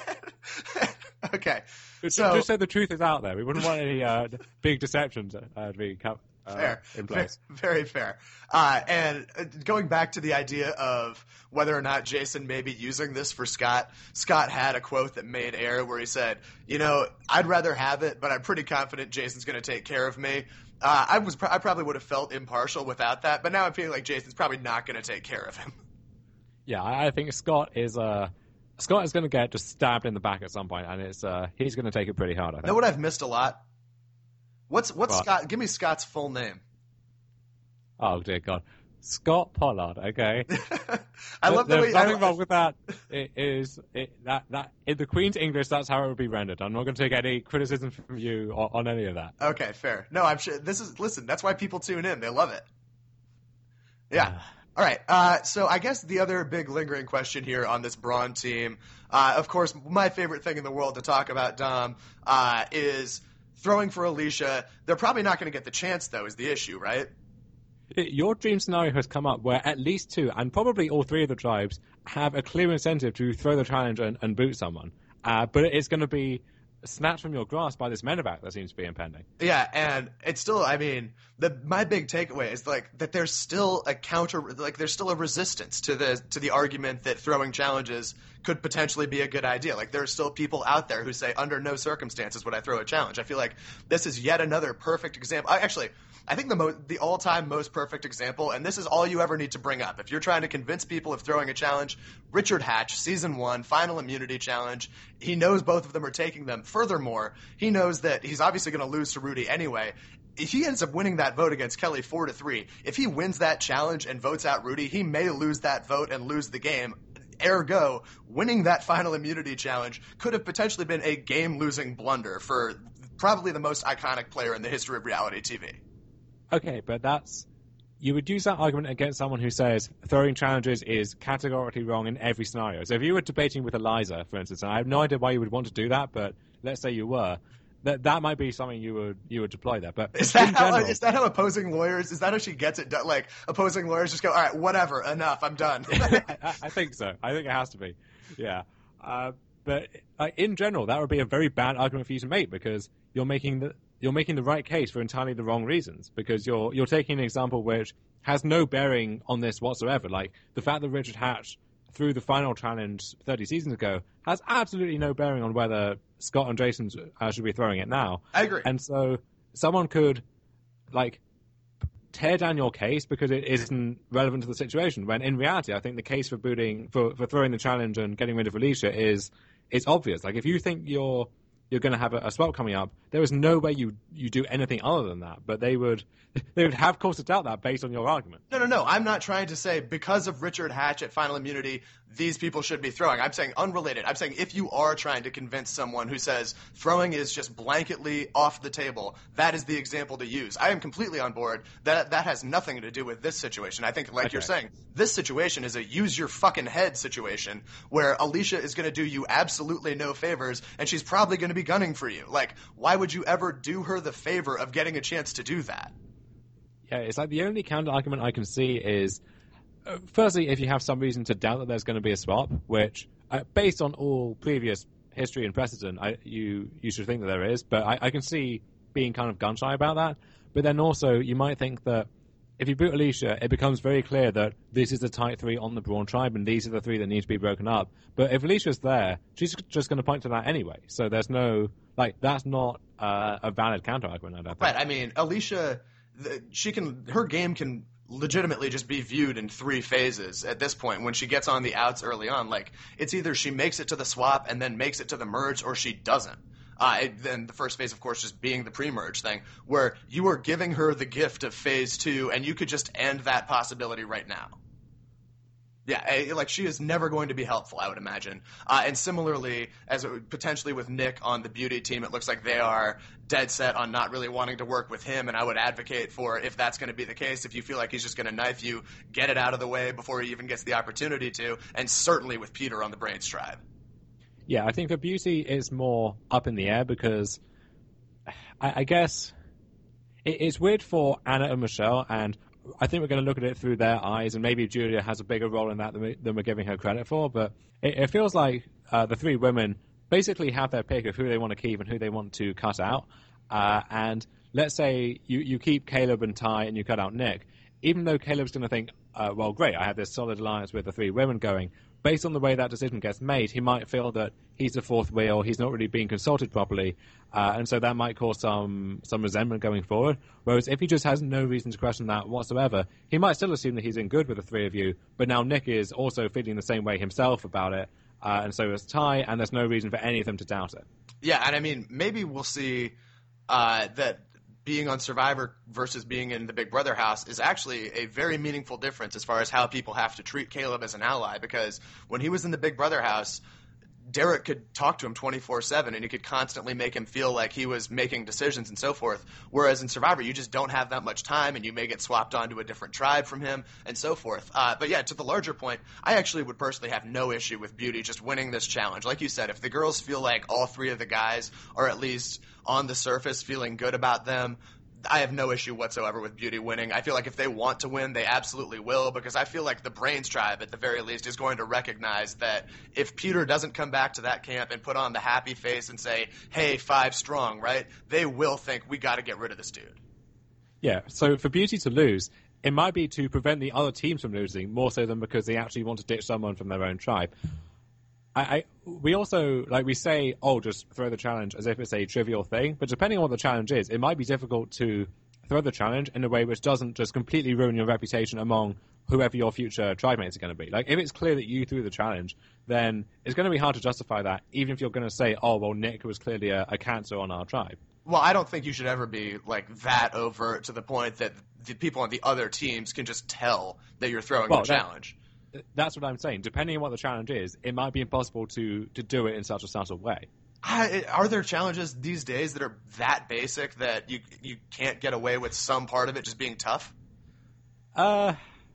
okay. So,
just so the truth is out there, we wouldn't want any uh, big deceptions uh, to be uh,
fair.
in place.
Very fair. Uh, and going back to the idea of whether or not Jason may be using this for Scott, Scott had a quote that made air where he said, you know, I'd rather have it, but I'm pretty confident Jason's going to take care of me. Uh, I was I probably would have felt impartial without that, but now I'm feeling like Jason's probably not going to take care of him.
Yeah, I think Scott is a Scott is going to get just stabbed in the back at some point, and it's uh, he's going to take it pretty hard, I think.
Know what I've missed a lot? What's what's
What?
Scott? Give me Scott's full name.
Oh, dear God. Scott Pollard, okay?
I love the
There's
way
nothing
I,
wrong with that. It is it, that that in the Queen's English, that's how it would be rendered. I'm not going to take any criticism from you on, on any of that.
Okay, fair. No, I'm sure this is. Listen, that's why people tune in. They love it. Yeah. All right. Uh, so I guess the other big lingering question here on this Braun team, uh, of course, my favorite thing in the world to talk about, Dom, uh, is throwing for Alicia. They're probably not going to get the chance, though, is the issue, right?
Your dream scenario has come up where at least two, and probably all three of the tribes, have a clear incentive to throw the challenge and, and boot someone. Uh, but it's going to be snatched from your grasp by this medevac that seems to be impending.
Yeah, and it's still, I mean, the my big takeaway is like that there's still a counter, like there's still a resistance to the to the argument that throwing challenges could potentially be a good idea. Like there are still people out there who say under no circumstances would I throw a challenge. I feel like this is yet another perfect example. I, actually, I think the mo- the all-time most perfect example, and this is all you ever need to bring up. If you're trying to convince people of throwing a challenge, Richard Hatch, season one, final immunity challenge, he knows both of them are taking them. Furthermore, he knows that he's obviously going to lose to Rudy anyway. If he ends up winning that vote against Kelly four to three, if he wins that challenge and votes out Rudy, he may lose that vote and lose the game. Ergo, winning that final immunity challenge could have potentially been a game-losing blunder for probably the most iconic player in the history of reality T V.
Okay, but that's... You would use that argument against someone who says throwing challenges is categorically wrong in every scenario. So if you were debating with Eliza, for instance, and I have no idea why you would want to do that, but let's say you were, that that might be something you would you would deploy there. But
Is that
in
how
general,
is that how opposing lawyers? Is that how she gets it done? Like opposing lawyers just go, all right, whatever, enough, I'm done.
I, I think so. I think it has to be. Yeah. Uh, but uh, in general, that would be a very bad argument for you to make because you're making the you're making the right case for entirely the wrong reasons. Because you're you're taking an example which has no bearing on this whatsoever. Like the fact that Richard Hatch threw the final challenge thirty seasons ago has absolutely no bearing on whether Scott and Jason uh, should be throwing it now.
I agree.
And so someone could like tear down your case because it isn't relevant to the situation. When in reality, I think the case for booting for, for throwing the challenge and getting rid of Alicia is is obvious. Like if you think you're you're going to have a, a swap coming up, there is no way you you do anything other than that. But they would they would have cause to doubt that based on your argument.
No, no, no. I'm not trying to say because of Richard Hatch at Final Immunity, these people should be throwing. I'm saying unrelated. I'm saying if you are trying to convince someone who says throwing is just blanketly off the table, that is the example to use. I am completely on board. That that has nothing to do with this situation. I think, like
Okay.
you're saying, this situation is a use your fucking head situation where Alicia is going to do you absolutely no favors, and she's probably going to be gunning for you. Like, why would you ever do her the favor of getting a chance to do that?
Yeah, it's like the only counter argument I can see is, uh, firstly, if you have some reason to doubt that there's going to be a swap, which, uh, based on all previous history and precedent, I, you you should think that there is. But I, I can see being kind of gun shy about that. But then also, you might think that if you boot Alicia, it becomes very clear that this is the tight three on the Braun tribe, and these are the three that need to be broken up. But if Alicia's there, she's just going to point to that anyway. So there's no like that's not uh, a valid counter argument. I don't think.
Right. I mean, Alicia, the, she can her game can legitimately just be viewed in three phases at this point. When she gets on the outs early on, like it's either she makes it to the swap and then makes it to the merge, or she doesn't. Uh, it, then the first phase, of course, just being the pre-merge thing, where you are giving her the gift of phase two, and you could just end that possibility right now. Yeah, eh, like she is never going to be helpful, I would imagine. Uh, and similarly, as it would, potentially with Nick on the beauty team, it looks like they are dead set on not really wanting to work with him. And I would advocate for, if that's going to be the case, if you feel like he's just going to knife you, get it out of the way before he even gets the opportunity to. And certainly with Peter on the Brains tribe.
Yeah, I think for beauty it's more up in the air because I, I guess it, it's weird for Anna and Michelle, and I think we're going to look at it through their eyes, and maybe Julia has a bigger role in that than, we, than we're giving her credit for. But it, it feels like uh, the three women basically have their pick of who they want to keep and who they want to cut out. Uh, and let's say you, you keep Caleb and Ty and you cut out Nick. Even though Caleb's going to think, uh, well, great, I have this solid alliance with the three women going, based on the way that decision gets made, he might feel that he's the fourth wheel, he's not really being consulted properly, uh, and so that might cause some some resentment going forward. Whereas if he just has no reason to question that whatsoever, he might still assume that he's in good with the three of you, but now Nick is also feeling the same way himself about it, uh, and so is Ty, and there's no reason for any of them to doubt it.
Yeah, and I mean, maybe we'll see uh, that being on Survivor versus being in the Big Brother house is actually a very meaningful difference as far as how people have to treat Caleb as an ally, because when he was in the Big Brother house, Derek could talk to him twenty-four seven, and he could constantly make him feel like he was making decisions and so forth. Whereas in Survivor, you just don't have that much time, and you may get swapped onto a different tribe from him and so forth. Uh, but yeah, to the larger point, I actually would personally have no issue with Beauty just winning this challenge. Like you said, if the girls feel like all three of the guys are at least on the surface feeling good about them, I have no issue whatsoever with Beauty winning. I feel like if they want to win, they absolutely will, because I feel like the Brains tribe, at the very least, is going to recognize that if Peter doesn't come back to that camp and put on the happy face and say, hey, five strong, right, they will think we got to get rid of this dude.
Yeah, so for Beauty to lose, it might be to prevent the other teams from losing, more so than because they actually want to ditch someone from their own tribe. I, I we also, like, we say, oh, just throw the challenge as if it's a trivial thing, but depending on what the challenge is, it might be difficult to throw the challenge in a way which doesn't just completely ruin your reputation among whoever your future tribe mates are going to be. Like, if it's clear that you threw the challenge, then it's going to be hard to justify that, even if you're going to say, oh, well, Nick was clearly a, a cancer on our tribe.
Well, I don't think you should ever be, like, that overt to the point that the people on the other teams can just tell that you're throwing
well,
the challenge.
That, That's what I'm saying. Depending on what the challenge is, it might be impossible to, to do it in such a subtle way.
I, are there challenges these days that are that basic that you you can't get away with some part of it just being tough?
Uh,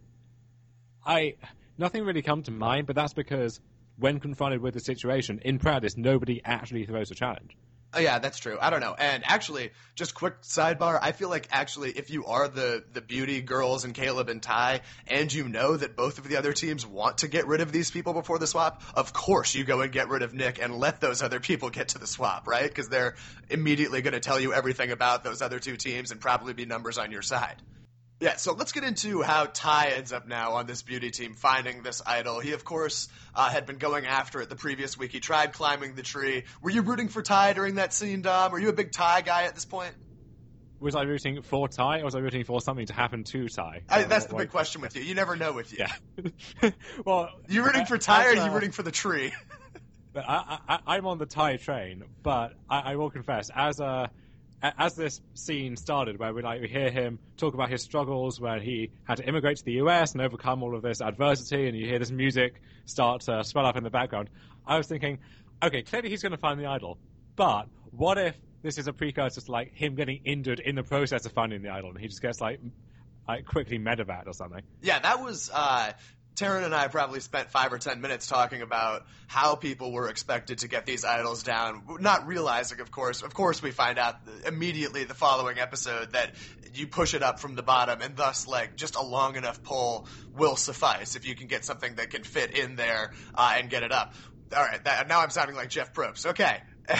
I nothing really come to mind, but that's because when confronted with the situation, in practice, nobody actually throws a challenge.
Oh, yeah, that's true. I don't know. And actually, just quick sidebar, I feel like actually if you are the, the Beauty girls and Caleb and Ty, and you know that both of the other teams want to get rid of these people before the swap, of course you go and get rid of Nick and let those other people get to the swap, right? Because they're immediately going to tell you everything about those other two teams and probably be numbers on your side. Yeah, so let's get into how Ty ends up now on this Beauty team finding this idol. He, of course, uh, had been going after it the previous week. He tried climbing the tree. Were you rooting for Ty during that scene, Dom? Were you a big Ty guy at this point?
Was I rooting for Ty, or was I rooting for something to happen to Ty?
I, that's the big question with you. You never know with you.
Yeah. Well,
you rooting for Ty, or are you
uh,
rooting for the tree?
I, I, I'm on the Ty train, but I, I will confess, as a... As this scene started, where we like we hear him talk about his struggles, where he had to immigrate to the U S and overcome all of this adversity, and you hear this music start to swell up in the background, I was thinking, okay, clearly he's going to find the idol, but what if this is a precursor to like him getting injured in the process of finding the idol, and he just gets like, like quickly medevac or something?
Yeah, that was. Uh... Taryn and I probably spent five or ten minutes talking about how people were expected to get these idols down, not realizing, of course, of course we find out immediately the following episode that you push it up from the bottom, and thus, like, just a long enough pull will suffice if you can get something that can fit in there uh, and get it up. All right, that, now I'm sounding like Jeff Probst. Okay.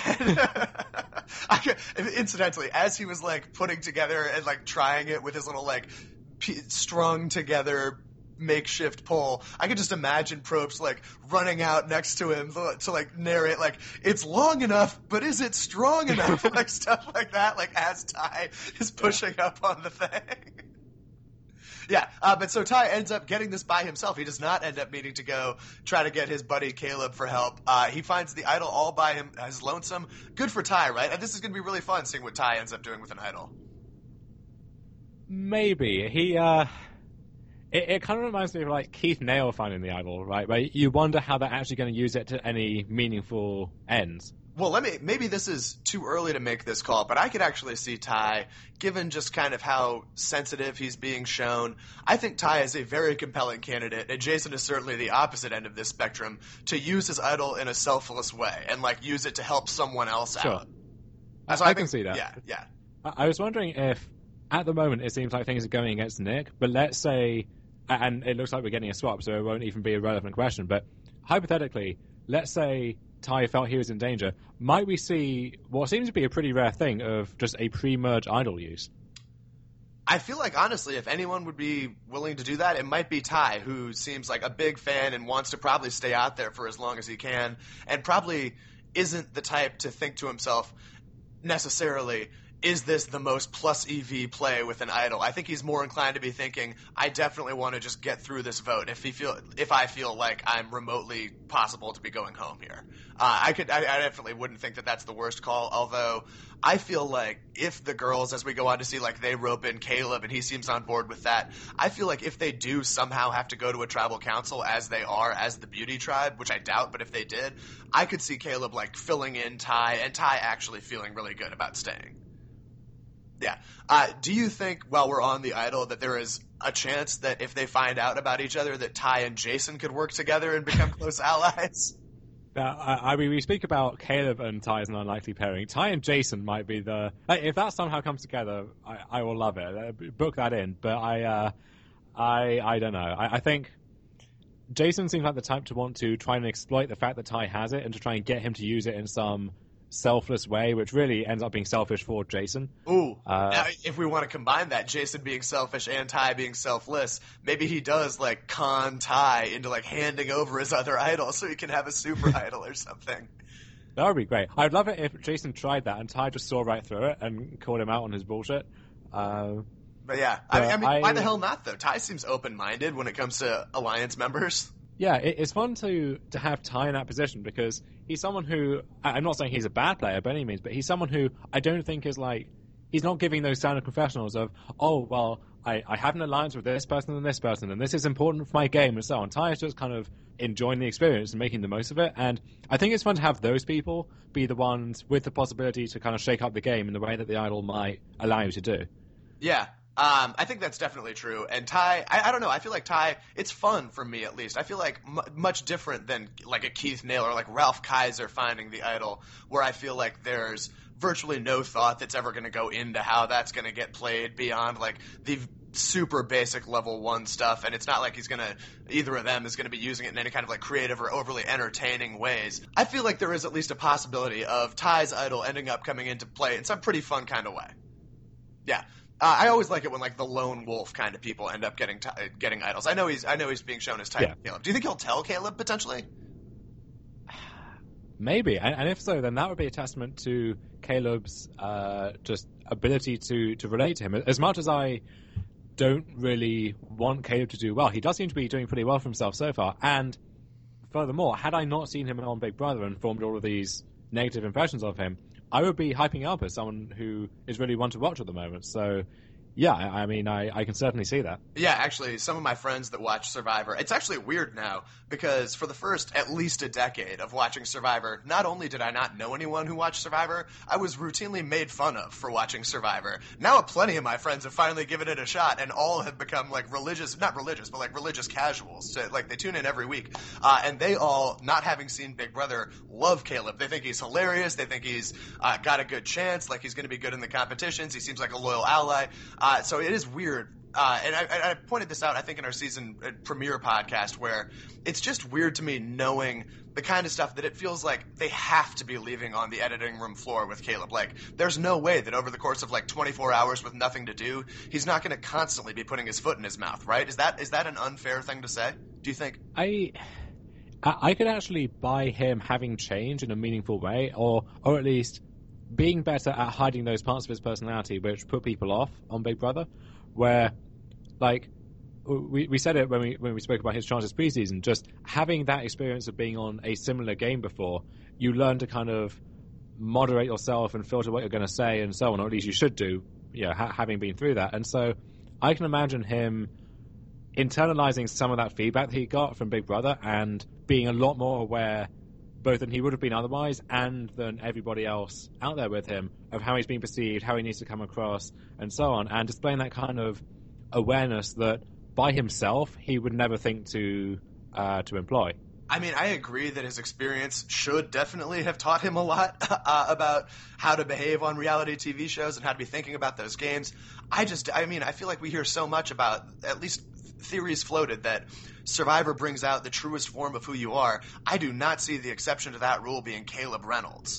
I, incidentally, as he was, like, putting together and, like, trying it with his little, like, p- strung together makeshift pole, I could just imagine Probst like running out next to him to, to like narrate like, it's long enough, but is it strong enough? Like stuff like that, like as Ty is pushing up on the thing. Yeah, uh, but so Ty ends up getting this by himself. He does not end up needing to go try to get his buddy Caleb for help. Uh, he finds the idol all by him, his lonesome. Good for Ty, right? And this is going to be really fun seeing what Ty ends up doing with an idol.
Maybe. He, uh... It, it kind of reminds me of like Keith Nail finding the idol, right? Where you wonder how they're actually going to use it to any meaningful ends.
Well, let me. Maybe this is too early to make this call, but I could actually see Ty, given just kind of how sensitive he's being shown. I think Ty is a very compelling candidate, and Jason is certainly the opposite end of this spectrum, to use his idol in a selfless way and like use it to help someone else
sure.
out.
So
I,
I, I
think,
can see that.
Yeah, yeah.
I, I was wondering if, at the moment, it seems like things are going against Nick, but let's say, and it looks like we're getting a swap, so it won't even be a relevant question, but hypothetically, let's say Ty felt he was in danger, might we see what seems to be a pretty rare thing of just a pre-merge idol use?
I feel like, honestly, if anyone would be willing to do that, it might be Ty, who seems like a big fan and wants to probably stay out there for as long as he can, and probably isn't the type to think to himself, necessarily, is this the most plus E V play with an idol? I think he's more inclined to be thinking, I definitely want to just get through this vote if he feel if I feel like I'm remotely possible to be going home here. Uh, I could I, I definitely wouldn't think that that's the worst call, although I feel like if the girls, as we go on to see, like they rope in Caleb and he seems on board with that, I feel like if they do somehow have to go to a tribal council as they are as the beauty tribe, which I doubt, but if they did, I could see Caleb like filling in Ty and Ty actually feeling really good about staying. Yeah. Uh, do you think, while we're on the idol, that there is a chance that if they find out about each other, that Ty and Jason could work together and become close allies?
Now, I, I mean, we speak about Caleb and Ty as an unlikely pairing. Ty and Jason might be the... Like, if that somehow comes together, I, I will love it. Uh, book that in. But I uh, I, I don't know. I, I think Jason seems like the type to want to try and exploit the fact that Ty has it and to try and get him to use it in some selfless way, which really ends up being selfish for Jason.
Ooh,
uh,
now if we want to combine that, Jason being selfish and Ty being selfless, maybe he does like con Ty into like handing over his other idol so he can have a super idol or something.
That would be great. I'd love it if Jason tried that and Ty just saw right through it and called him out on his bullshit. Uh,
but yeah,
but
I, I mean,
I,
why the hell not though? Ty seems open-minded when it comes to Alliance members.
Yeah, it, it's fun to to have Ty in that position because he's someone who, I'm not saying he's a bad player by any means, but he's someone who I don't think is like, he's not giving those standard confessionals of, oh, well, I, I have an alliance with this person and this person, and this is important for my game, and so on. Ty is just kind of enjoying the experience and making the most of it, and I think it's fun to have those people be the ones with the possibility to kind of shake up the game in the way that the idol might allow you to do.
Yeah. Um, I think that's definitely true. And Ty, I, I don't know, I feel like Ty, it's fun for me at least. I feel like m- much different than like a Keith Naylor or like Ralph Kaiser finding the idol, where I feel like there's virtually no thought that's ever going to go into how that's going to get played beyond like the super basic level one stuff. And it's not like he's going to, either of them is going to be using it in any kind of like creative or overly entertaining ways. I feel like there is at least a possibility of Ty's idol ending up coming into play in some pretty fun kind of way. Yeah. Uh, I always like it when like the lone wolf kind of people end up getting t- getting idols. I know he's I know he's being shown as type
yeah.
Caleb. Do you think he'll tell Caleb potentially?
Maybe, and, and if so, then that would be a testament to Caleb's uh, just ability to to relate to him. As much as I don't really want Caleb to do well, he does seem to be doing pretty well for himself so far. And furthermore, had I not seen him on Big Brother and formed all of these negative impressions of him, I would be hyping up as someone who is really one to watch at the moment. So, yeah, I mean, I, I can certainly see that.
Yeah, actually, some of my friends that watch Survivor, it's actually weird now because for the first at least a decade of watching Survivor, not only did I not know anyone who watched Survivor, I was routinely made fun of for watching Survivor. Now plenty of my friends have finally given it a shot and all have become like religious, not religious, but like religious casuals. So, like they tune in every week. Uh, and they all, not having seen Big Brother, love Caleb. They think he's hilarious. They think he's uh, got a good chance, like he's going to be good in the competitions. He seems like a loyal ally. Uh, so it is weird. Uh, and I, I pointed this out, I think, in our season premiere podcast, where it's just weird to me knowing the kind of stuff that it feels like they have to be leaving on the editing room floor with Caleb. Like, there's no way that over the course of like twenty-four hours with nothing to do, he's not going to constantly be putting his foot in his mouth, right? Is that is that an unfair thing to say, do you think?
I I could actually buy him having change in a meaningful way, or or at least being better at hiding those parts of his personality which put people off on Big Brother, where, like, we we said it when we when we spoke about his chances preseason, just having that experience of being on a similar game before, you learn to kind of moderate yourself and filter what you're going to say and so on, or at least you should do, you know, ha- having been through that. And so I can imagine him internalizing some of that feedback that he got from Big Brother and being a lot more aware, both than he would have been otherwise and than everybody else out there with him, of how he's being perceived, how he needs to come across, and so on, and displaying that kind of awareness that by himself he would never think to uh, to employ.
I mean, I agree that his experience should definitely have taught him a lot uh, about how to behave on reality T V shows and how to be thinking about those games. I just, I mean, I feel like we hear so much about, at least theories floated, that Survivor brings out the truest form of who you are. I do not see the exception to that rule being Caleb Reynolds.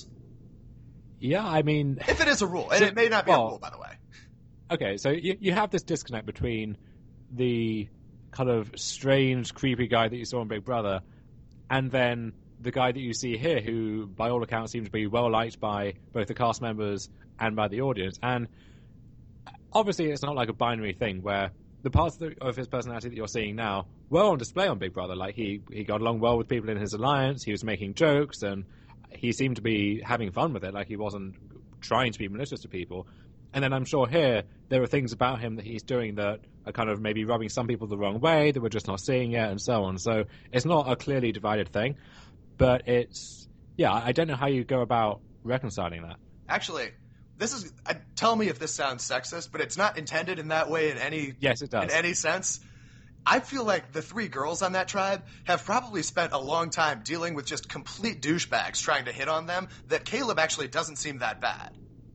Yeah, I mean...
If it is a rule, and it may not be
well,
a rule, by the way.
Okay, so you, you have this disconnect between the kind of strange, creepy guy that you saw in Big Brother and then the guy that you see here, who by all accounts seems to be well liked by both the cast members and by the audience. And obviously, it's not like a binary thing where the parts of, the, of his personality that you're seeing now were on display on Big Brother. Like he he got along well with people in his alliance. He was making jokes, and he seemed to be having fun with it. Like he wasn't trying to be malicious to people. And then I'm sure here there are things about him that he's doing that are kind of maybe rubbing some people the wrong way that we're just not seeing yet, and so on. So it's not a clearly divided thing, but it's yeah. I don't know how you go about reconciling that.
Actually, this is uh, tell me if this sounds sexist, but it's not intended in that way in any
yes, it does.
in any sense. I feel like the three girls on that tribe have probably spent a long time dealing with just complete douchebags trying to hit on them, that Caleb actually doesn't seem that bad.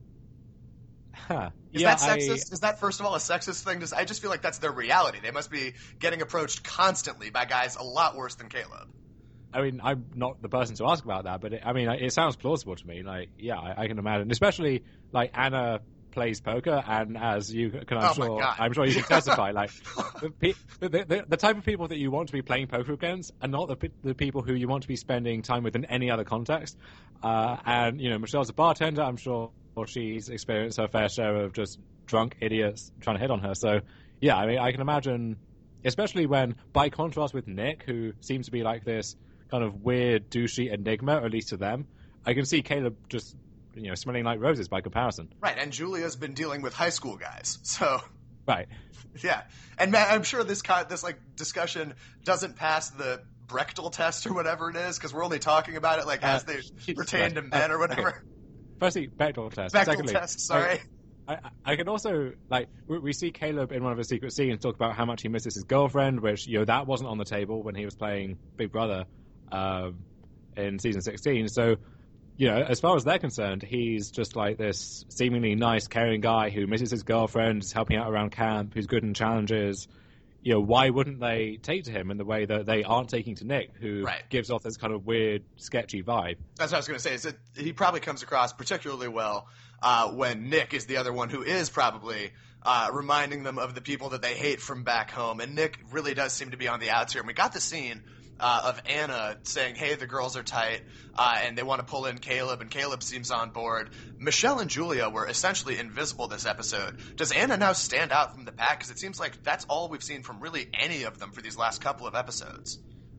Huh.
Is
yeah,
that sexist?
I...
Is that, first of all, a sexist thing? Just, I just feel like that's their reality. They must be getting approached constantly by guys a lot worse than Caleb.
I mean, I'm not the person to ask about that, but it, I mean, it sounds plausible to me. Like, yeah, I, I can imagine, especially like Anna plays poker, and as you can, I'm
oh
sure,
my God.
I'm sure you can testify. Like, the, the, the, the type of people that you want to be playing poker against are not the the people who you want to be spending time with in any other context. Uh, and you know, Michelle's a bartender. I'm sure she's experienced her fair share of just drunk idiots trying to hit on her. So, yeah, I mean, I can imagine, especially when, by contrast with Nick, who seems to be like this kind of weird, douchey enigma, or at least to them, I can see Caleb just, you know, smelling like roses by comparison.
Right, and Julia's been dealing with high school guys, so...
Right.
Yeah, and Matt, I'm sure this kind, this like discussion doesn't pass the Brechtel test or whatever it is, because we're only talking about it like
uh,
as they pertain to men uh, or whatever.
Okay. Firstly, Bechdel test.
Bechdel
Secondly,
test, sorry.
I, I, I can also, like, we, we see Caleb in one of his secret scenes talk about how much he misses his girlfriend, which, you know, that wasn't on the table when he was playing Big Brother um, in season sixteen. So, you know, as far as they're concerned, he's just like this seemingly nice, caring guy who misses his girlfriend, is helping out around camp, who's good in challenges. You know, why wouldn't they take to him in the way that they aren't taking to Nick, who
right.
gives off this kind of weird, sketchy vibe?
That's what I was going to say. Is that he probably comes across particularly well uh, when Nick is the other one who is probably uh, reminding them of the people that they hate from back home. And Nick really does seem to be on the outs here. And we got the scene uh, of Anna saying, hey, the girls are tight, uh, and they want to pull in Caleb, and Caleb seems on board. Michelle and Julia were essentially invisible this episode. Does Anna now stand out from the pack? Because it seems like that's all we've seen from really any of them for these last couple of episodes.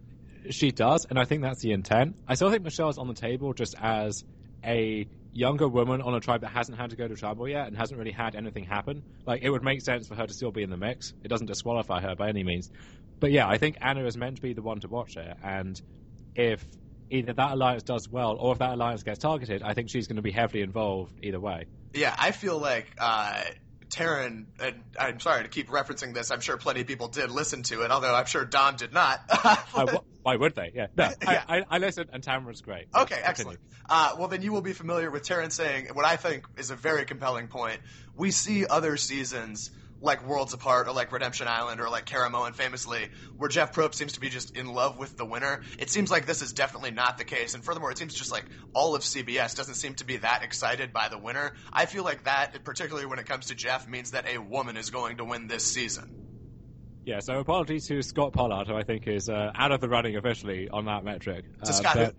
She does, and I think that's the intent. I still think Michelle's on the table just as a younger woman on a tribe that hasn't had to go to tribal yet and hasn't really had anything happen. Like, it would make sense for her to still be in the mix. It doesn't disqualify her by any means. But yeah, I think Anna is meant to be the one to watch here, and if either that alliance does well or if that alliance gets targeted, I think she's going to be heavily involved either way.
Yeah, I feel like uh, Taryn, and I'm sorry to keep referencing this, I'm sure plenty of people did listen to it, although I'm sure Don did not.
I, why would they? Yeah, no,
yeah.
I, I, I listened, and Tamara's great.
Okay, excellent. Uh, well, then you will be familiar with Taryn saying what I think is a very compelling point. We see other seasons like Worlds Apart or like Redemption Island or like Caramoan famously, where Jeff Probst seems to be just in love with the winner. It seems like this is definitely not the case. And furthermore, it seems just like all of C B S doesn't seem to be that excited by the winner. I feel like that, particularly when it comes to Jeff, means that a woman is going to win this season.
Yeah, so apologies to Scott Pollard, who I think is uh, out of the running officially on that metric.
To
uh,
Scott
but...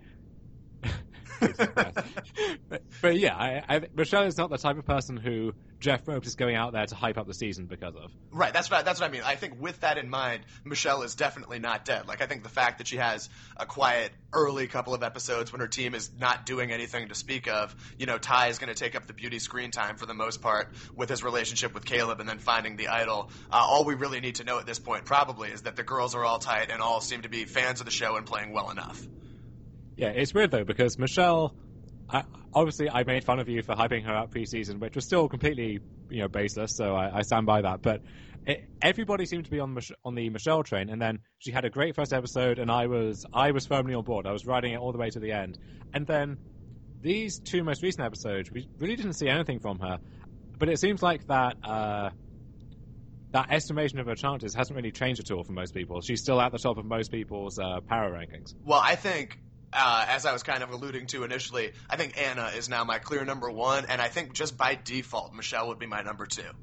but, but yeah, I, I, Michelle is not the type of person who Jeff Probst is going out there to hype up the season because of.
Right, that's what, that's what I mean. I think with that in mind, Michelle is definitely not dead. Like, I think the fact that she has a quiet early couple of episodes when her team is not doing anything to speak of, you know, Ty is going to take up the beauty screen time for the most part with his relationship with Caleb and then finding the idol. Uh, all we really need to know at this point probably is that the girls are all tight and all seem to be fans of the show and playing well enough.
Yeah, it's weird though, because Michelle, I, obviously I made fun of you for hyping her up pre-season, which was still completely, you know, baseless, so I, I stand by that. But it, everybody seemed to be on Mich- on the Michelle train, and then she had a great first episode, and I was I was firmly on board. I was riding it all the way to the end. And then these two most recent episodes, we really didn't see anything from her. But it seems like that uh, that estimation of her chances hasn't really changed at all for most people. She's still at the top of most people's uh, power rankings.
Well, I think... Uh, as I was kind of alluding to initially, I think Anna is now my clear number one, and I think just by default, Michelle would be my number two.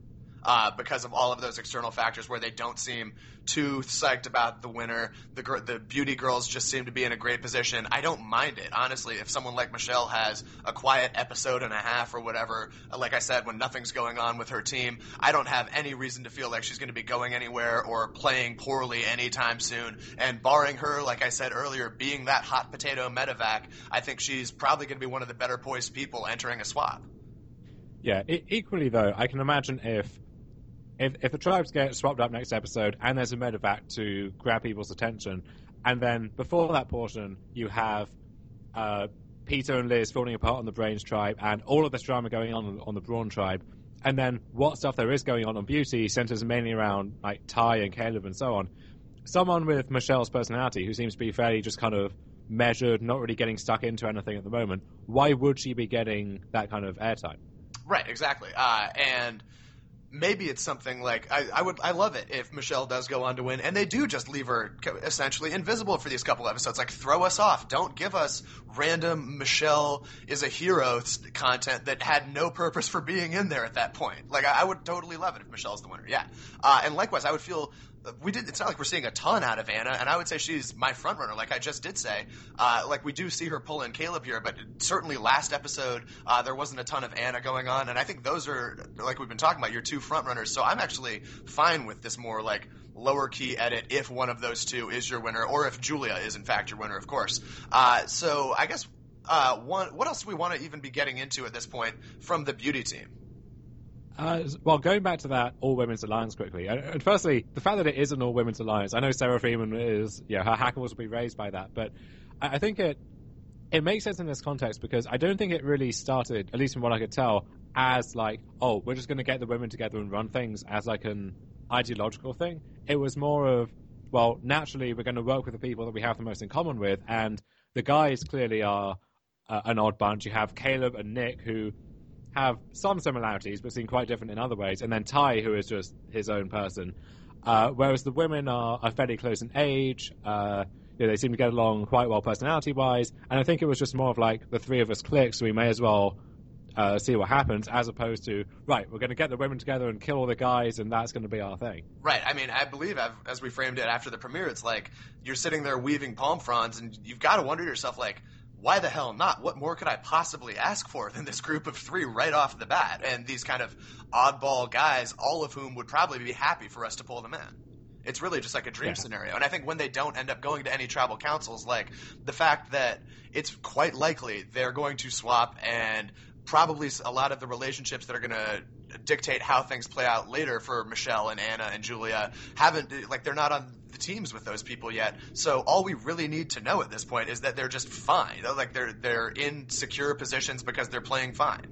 uh, because of all of those external factors where they don't seem too psyched about the winner. The gr- the beauty girls just seem to be in a great position. I don't mind it, honestly, if someone like Michelle has a quiet episode and a half or whatever, like I said, when nothing's going on with her team. I don't have any reason to feel like she's going to be going anywhere or playing poorly anytime soon. And barring her, like I said earlier, being that hot potato medevac, I think she's probably going to be one of the better poised people entering a swap.
Yeah, e- equally though, I can imagine if If, if the tribes get swapped up next episode and there's a medevac to grab people's attention, and then before that portion you have uh, Peter and Liz falling apart on the Brains tribe and all of this drama going on on the Brawn tribe, and then what stuff there is going on on Beauty centers mainly around like Ty and Caleb and so on. Someone with Michelle's personality, who seems to be fairly just kind of measured, not really getting stuck into anything at the moment, why would she be getting that kind of airtime?
Right, exactly. Uh, and... Maybe it's something like I, I would I love it if Michelle does go on to win and they do just leave her essentially invisible for these couple episodes. Like, throw us off. Don't give us random Michelle is a hero content that had no purpose for being in there at that point. Like, I, I would totally love it if Michelle's the winner. Yeah, uh, and likewise, I would feel. We did. It's not like we're seeing a ton out of Anna, and I would say she's my front runner, like I just did say. Uh, like, we do see her pull in Caleb here, but certainly last episode uh, there wasn't a ton of Anna going on, and I think those are, like we've been talking about, your two front runners. So I'm actually fine with this more like lower key edit if one of those two is your winner, or if Julia is in fact your winner, of course. Uh, so I guess uh, one. What else do we want to even be getting into at this point from the beauty team?
Uh, well, going back to that all-women's alliance quickly, and firstly, the fact that it is an all-women's alliance, I know Sarah Freeman is, yeah, her hackles will be raised by that, but I think it it makes sense in this context because I don't think it really started, at least from what I could tell, as like, oh, we're just going to get the women together and run things as like an ideological thing. It was more of, well, naturally, we're going to work with the people that we have the most in common with, and the guys clearly are uh, an odd bunch. You have Caleb and Nick, who have some similarities, but seem quite different in other ways. And then Ty, who is just his own person. Uh, whereas the women are, are fairly close in age. Uh, you know, they seem to get along quite well personality-wise. And I think it was just more of like, the three of us click, so we may as well uh, see what happens, as opposed to, right, we're going to get the women together and kill all the guys, and that's going to be our thing.
Right. I mean, I believe, as we framed it after the premiere, it's like, you're sitting there weaving palm fronds, and you've got to wonder to yourself, like, why the hell not? What more could I possibly ask for than this group of three right off the bat? And these kind of oddball guys, all of whom would probably be happy for us to pull them in. It's really just like a dream yeah. scenario. And I think when they don't end up going to any tribal councils, like the fact that it's quite likely they're going to swap, and probably a lot of the relationships that are going to dictate how things play out later for Michelle and Anna and Julia haven't, like, they're not on the teams with those people yet. So all we really need to know at this point is that they're just fine. Like, they're they're in secure positions because they're playing fine.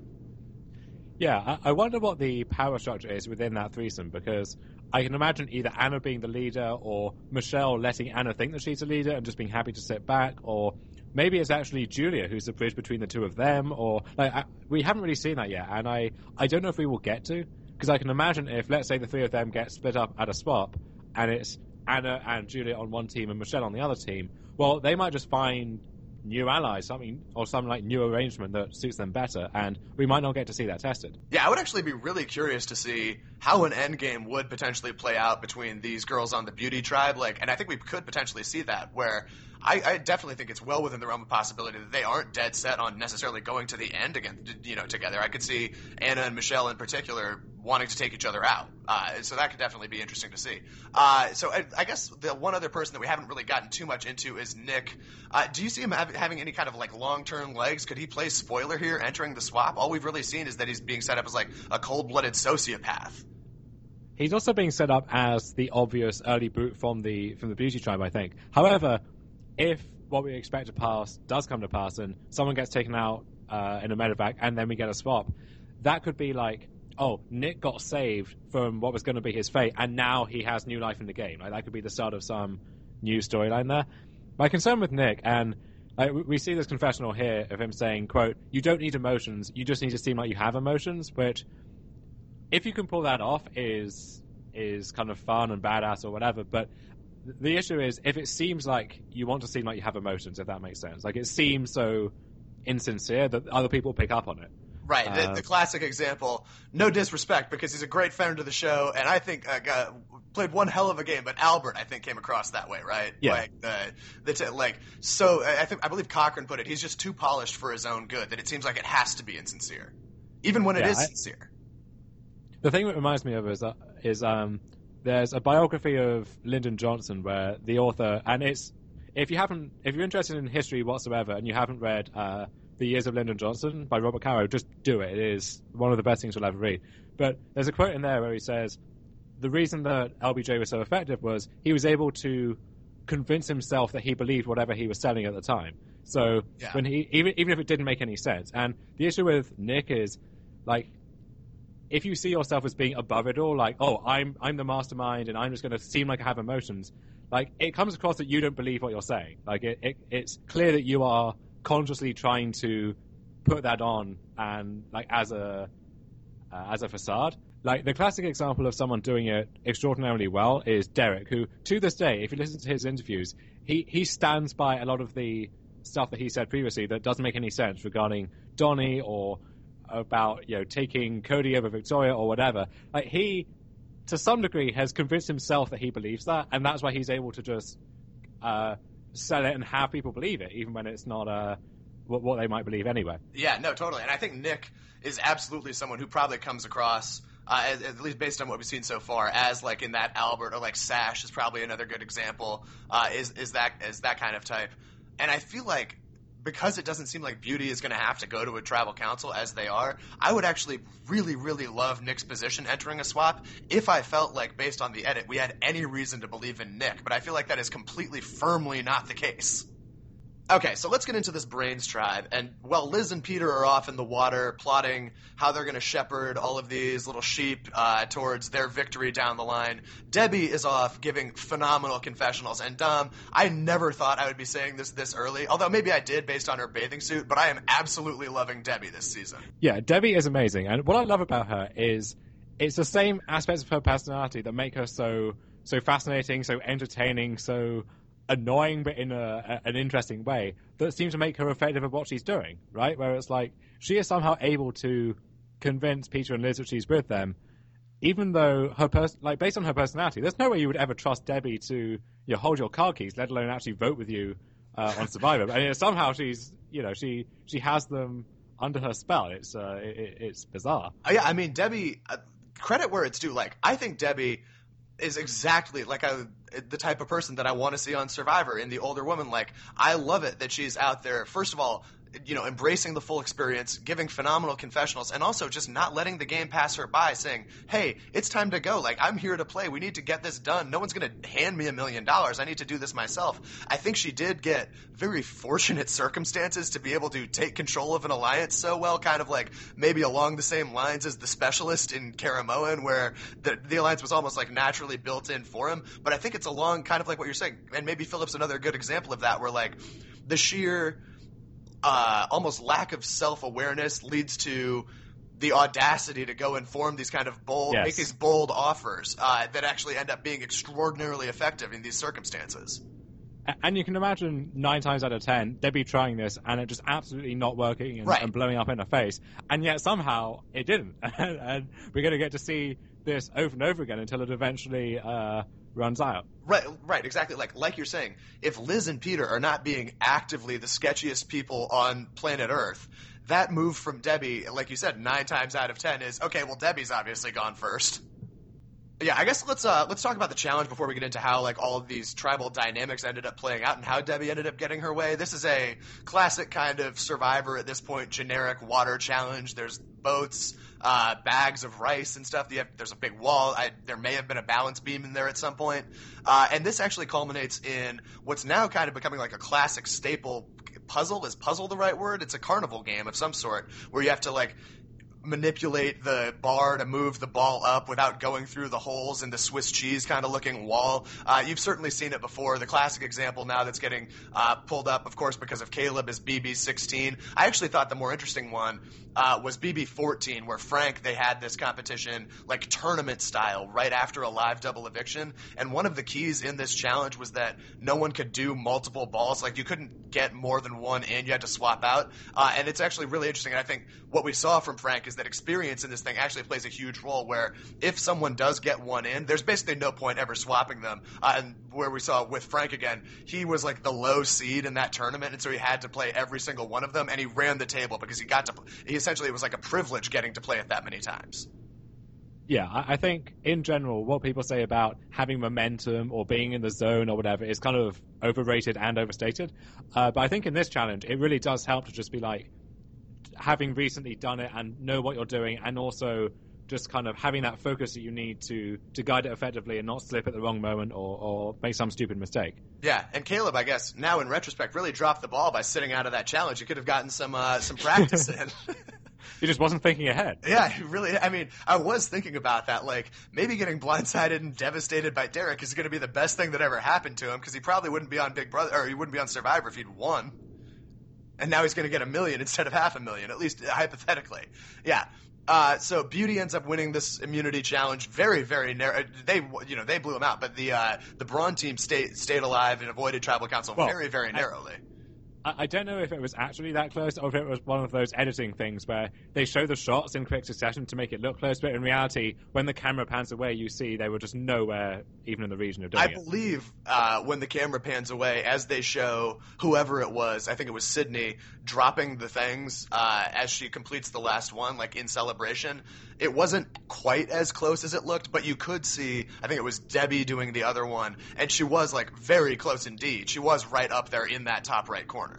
Yeah, I, I wonder what the power structure is within that threesome, because I can imagine either Anna being the leader or Michelle letting Anna think that she's a leader and just being happy to sit back, or maybe it's actually Julia who's the bridge between the two of them, or like I, we haven't really seen that yet, and I, I don't know if we will get to, because I can imagine if, let's say, the three of them get split up at a swap, and it's Anna and Julia on one team and Michelle on the other team, well, they might just find new allies, something or some like new arrangement that suits them better, and we might not get to see that tested.
Yeah, I would actually be really curious to see how an endgame would potentially play out between these girls on the beauty tribe, like, and I think we could potentially see that, where I, I definitely think it's well within the realm of possibility that they aren't dead set on necessarily going to the end again, you know, together. I could see Anna and Michelle in particular wanting to take each other out. Uh, so that could definitely be interesting to see. Uh, so I, I guess the one other person that we haven't really gotten too much into is Nick. Uh, do you see him have, having any kind of like long-term legs? Could he play spoiler here entering the swap? All we've really seen is that he's being set up as like a cold-blooded sociopath.
He's also being set up as the obvious early boot from the from the beauty tribe, I think. However, if what we expect to pass does come to pass and someone gets taken out uh, in a medevac and then we get a swap, that could be like, oh, Nick got saved from what was going to be his fate and now he has new life in the game. Like, that could be the start of some new storyline there. My concern with Nick, and like, we see this confessional here of him saying, quote, you don't need emotions, you just need to seem like you have emotions, which, if you can pull that off, is is kind of fun and badass or whatever, but the issue is if it seems like you want to seem like you have emotions, if that makes sense. Like, it seems so insincere that other people pick up on it.
Right, the,
Uh,
the classic example. No disrespect, because he's a great friend of the show, and I think uh, got, played one hell of a game. But Albert, I think, came across that way, right?
Yeah.
Like the, the t- like so. I think I believe Cochran put it. He's just too polished for his own good that it seems like it has to be insincere, even when it
Yeah,
is
I-
sincere.
The thing that reminds me of is uh, is um, there's a biography of Lyndon Johnson where the author, and it's if you haven't if you're interested in history whatsoever and you haven't read uh, The Years of Lyndon Johnson by Robert Caro, just do it. It is one of the best things you'll ever read. But there's a quote in there where he says the reason that L B J was so effective was he was able to convince himself that he believed whatever he was selling at the time. So
Yeah.
when he even even if it didn't make any sense, and the issue with Nick is like, if you see yourself as being above it all, like, oh, I'm I'm the mastermind and I'm just going to seem like I have emotions, like, it comes across that you don't believe what you're saying. Like, it, it it's clear that you are consciously trying to put that on and, like, as a uh, as a facade. Like, the classic example of someone doing it extraordinarily well is Derek, who, to this day, if you listen to his interviews, he, he stands by a lot of the stuff that he said previously that doesn't make any sense regarding Donnie or about, you know, taking Cody over Victoria or whatever. Like, he, to some degree, has convinced himself that he believes that, and that's why he's able to just uh, sell it and have people believe it, even when it's not uh, what, what they might believe anyway.
Yeah, no, totally. And I think Nick is absolutely someone who probably comes across, uh, as, at least based on what we've seen so far, as like in that Albert, or like Sash is probably another good example. Uh, is is that is that kind of type? And I feel like, because it doesn't seem like Beauty is going to have to go to a tribal council as they are, I would actually really, really love Nick's position entering a swap if I felt like, based on the edit, we had any reason to believe in Nick. But I feel like that is completely firmly not the case. Okay, so let's get into this Brains tribe. And while Liz and Peter are off in the water plotting how they're going to shepherd all of these little sheep uh, towards their victory down the line, Debbie is off giving phenomenal confessionals. And Dom, I never thought I would be saying this this early, although maybe I did based on her bathing suit, but I am absolutely loving Debbie this season.
Yeah, Debbie is amazing. And what I love about her is it's the same aspects of her personality that make her so so fascinating, so entertaining, so annoying, but in a, a, an interesting way, that seems to make her effective at what she's doing, right? Where it's like, she is somehow able to convince Peter and Liz that she's with them, even though her pers- like based on her personality, there's no way you would ever trust Debbie to, you know, hold your car keys, let alone actually vote with you uh, on Survivor. And you know, somehow she's, you know, she she has them under her spell. It's uh, it, it's bizarre.
Uh, yeah, I mean, Debbie, uh, credit where it's due. Like, I think Debbie is exactly like a, the type of person that I want to see on Survivor in the older woman. Like, I love it that she's out there, first of all, you know, embracing the full experience, giving phenomenal confessionals, and also just not letting the game pass her by, saying, hey, it's time to go. Like, I'm here to play. We need to get this done. No one's going to hand me a million dollars. I need to do this myself. I think she did get very fortunate circumstances to be able to take control of an alliance so well, kind of like maybe along the same lines as the specialist in Karamoan, where the, the alliance was almost like naturally built in for him. But I think it's along kind of like what you're saying. And maybe Philip's another good example of that, where like the sheer Uh, almost lack of self-awareness leads to the audacity to go and form these kind of bold,
Yes.
make these bold offers uh, that actually end up being extraordinarily effective in these circumstances.
A- And you can imagine nine times out of ten, Debbie trying this and it just absolutely not working and,
Right.
and blowing up in her face. And yet somehow it didn't. and, and we're going to get to see this over and over again until it eventually uh, runs out.
Right, right, exactly. Like, like you're saying, if Liz and Peter are not being actively the sketchiest people on planet Earth, that move from Debbie, like you said, nine times out of ten is, okay, well, Debbie's obviously gone first. Yeah, I guess let's uh, let's talk about the challenge before we get into how like all of these tribal dynamics ended up playing out and how Debbie ended up getting her way. This is a classic kind of Survivor at this point, generic water challenge. There's boats, uh, bags of rice and stuff. You have, there's a big wall. I, there may have been a balance beam in there at some point. Uh, and this actually culminates in what's now kind of becoming like a classic staple puzzle. Is puzzle the right word? It's a carnival game of some sort where you have to like manipulate the bar to move the ball up without going through the holes in the Swiss cheese kind of looking wall. Uh, you've certainly seen it before. The classic example now that's getting uh, pulled up, of course, because of Caleb is B B sixteen. I actually thought the more interesting one uh, was B B fourteen, where Frank, they had this competition like tournament style right after a live double eviction. And one of the keys in this challenge was that no one could do multiple balls. Like you couldn't get more than one in. You had to swap out. Uh, and it's actually really interesting. And I think what we saw from Frank is that experience in this thing actually plays a huge role, where if someone does get one in, there's basically no point ever swapping them. Uh, and where we saw with Frank again, he was like the low seed in that tournament, and so he had to play every single one of them, and he ran the table because he got to he essentially, it was like a privilege getting to play it that many times.
Yeah, I think in general, what people say about having momentum or being in the zone or whatever is kind of overrated and overstated. Uh, but I think in this challenge, it really does help to just be like, having recently done it and know what you're doing, and also just kind of having that focus that you need to to guide it effectively and not slip at the wrong moment or, or make some stupid mistake.
Yeah, and Caleb, I guess, now in retrospect, really dropped the ball by sitting out of that challenge. He could have gotten some uh, some practice in.
He just wasn't thinking ahead.
Yeah, really. I mean, I was thinking about that. Like, maybe getting blindsided and devastated by Derek is going to be the best thing that ever happened to him, because he probably wouldn't be on Big Brother, or he wouldn't be on Survivor if he'd won. And now he's going to get a million instead of half a million, at least hypothetically. Yeah. Uh, so Beauty ends up winning this immunity challenge very, very narrow. They, you know, they blew him out, but the uh, the Braun team stayed stayed alive and avoided Tribal Council well, very, very narrowly.
I, I don't know if it was actually that close or if it was one of those editing things where they show the shots in quick succession to make it look close, but in reality, when the camera pans away, you see they were just nowhere even in the region of doing
I
it.
I believe uh, when the camera pans away, as they show whoever it was, I think it was Sydney, dropping the things uh, as she completes the last one, like in celebration. It wasn't quite as close as it looked, but you could see, I think it was Debbie doing the other one, and she was like very close indeed. She was right up there in that top right corner.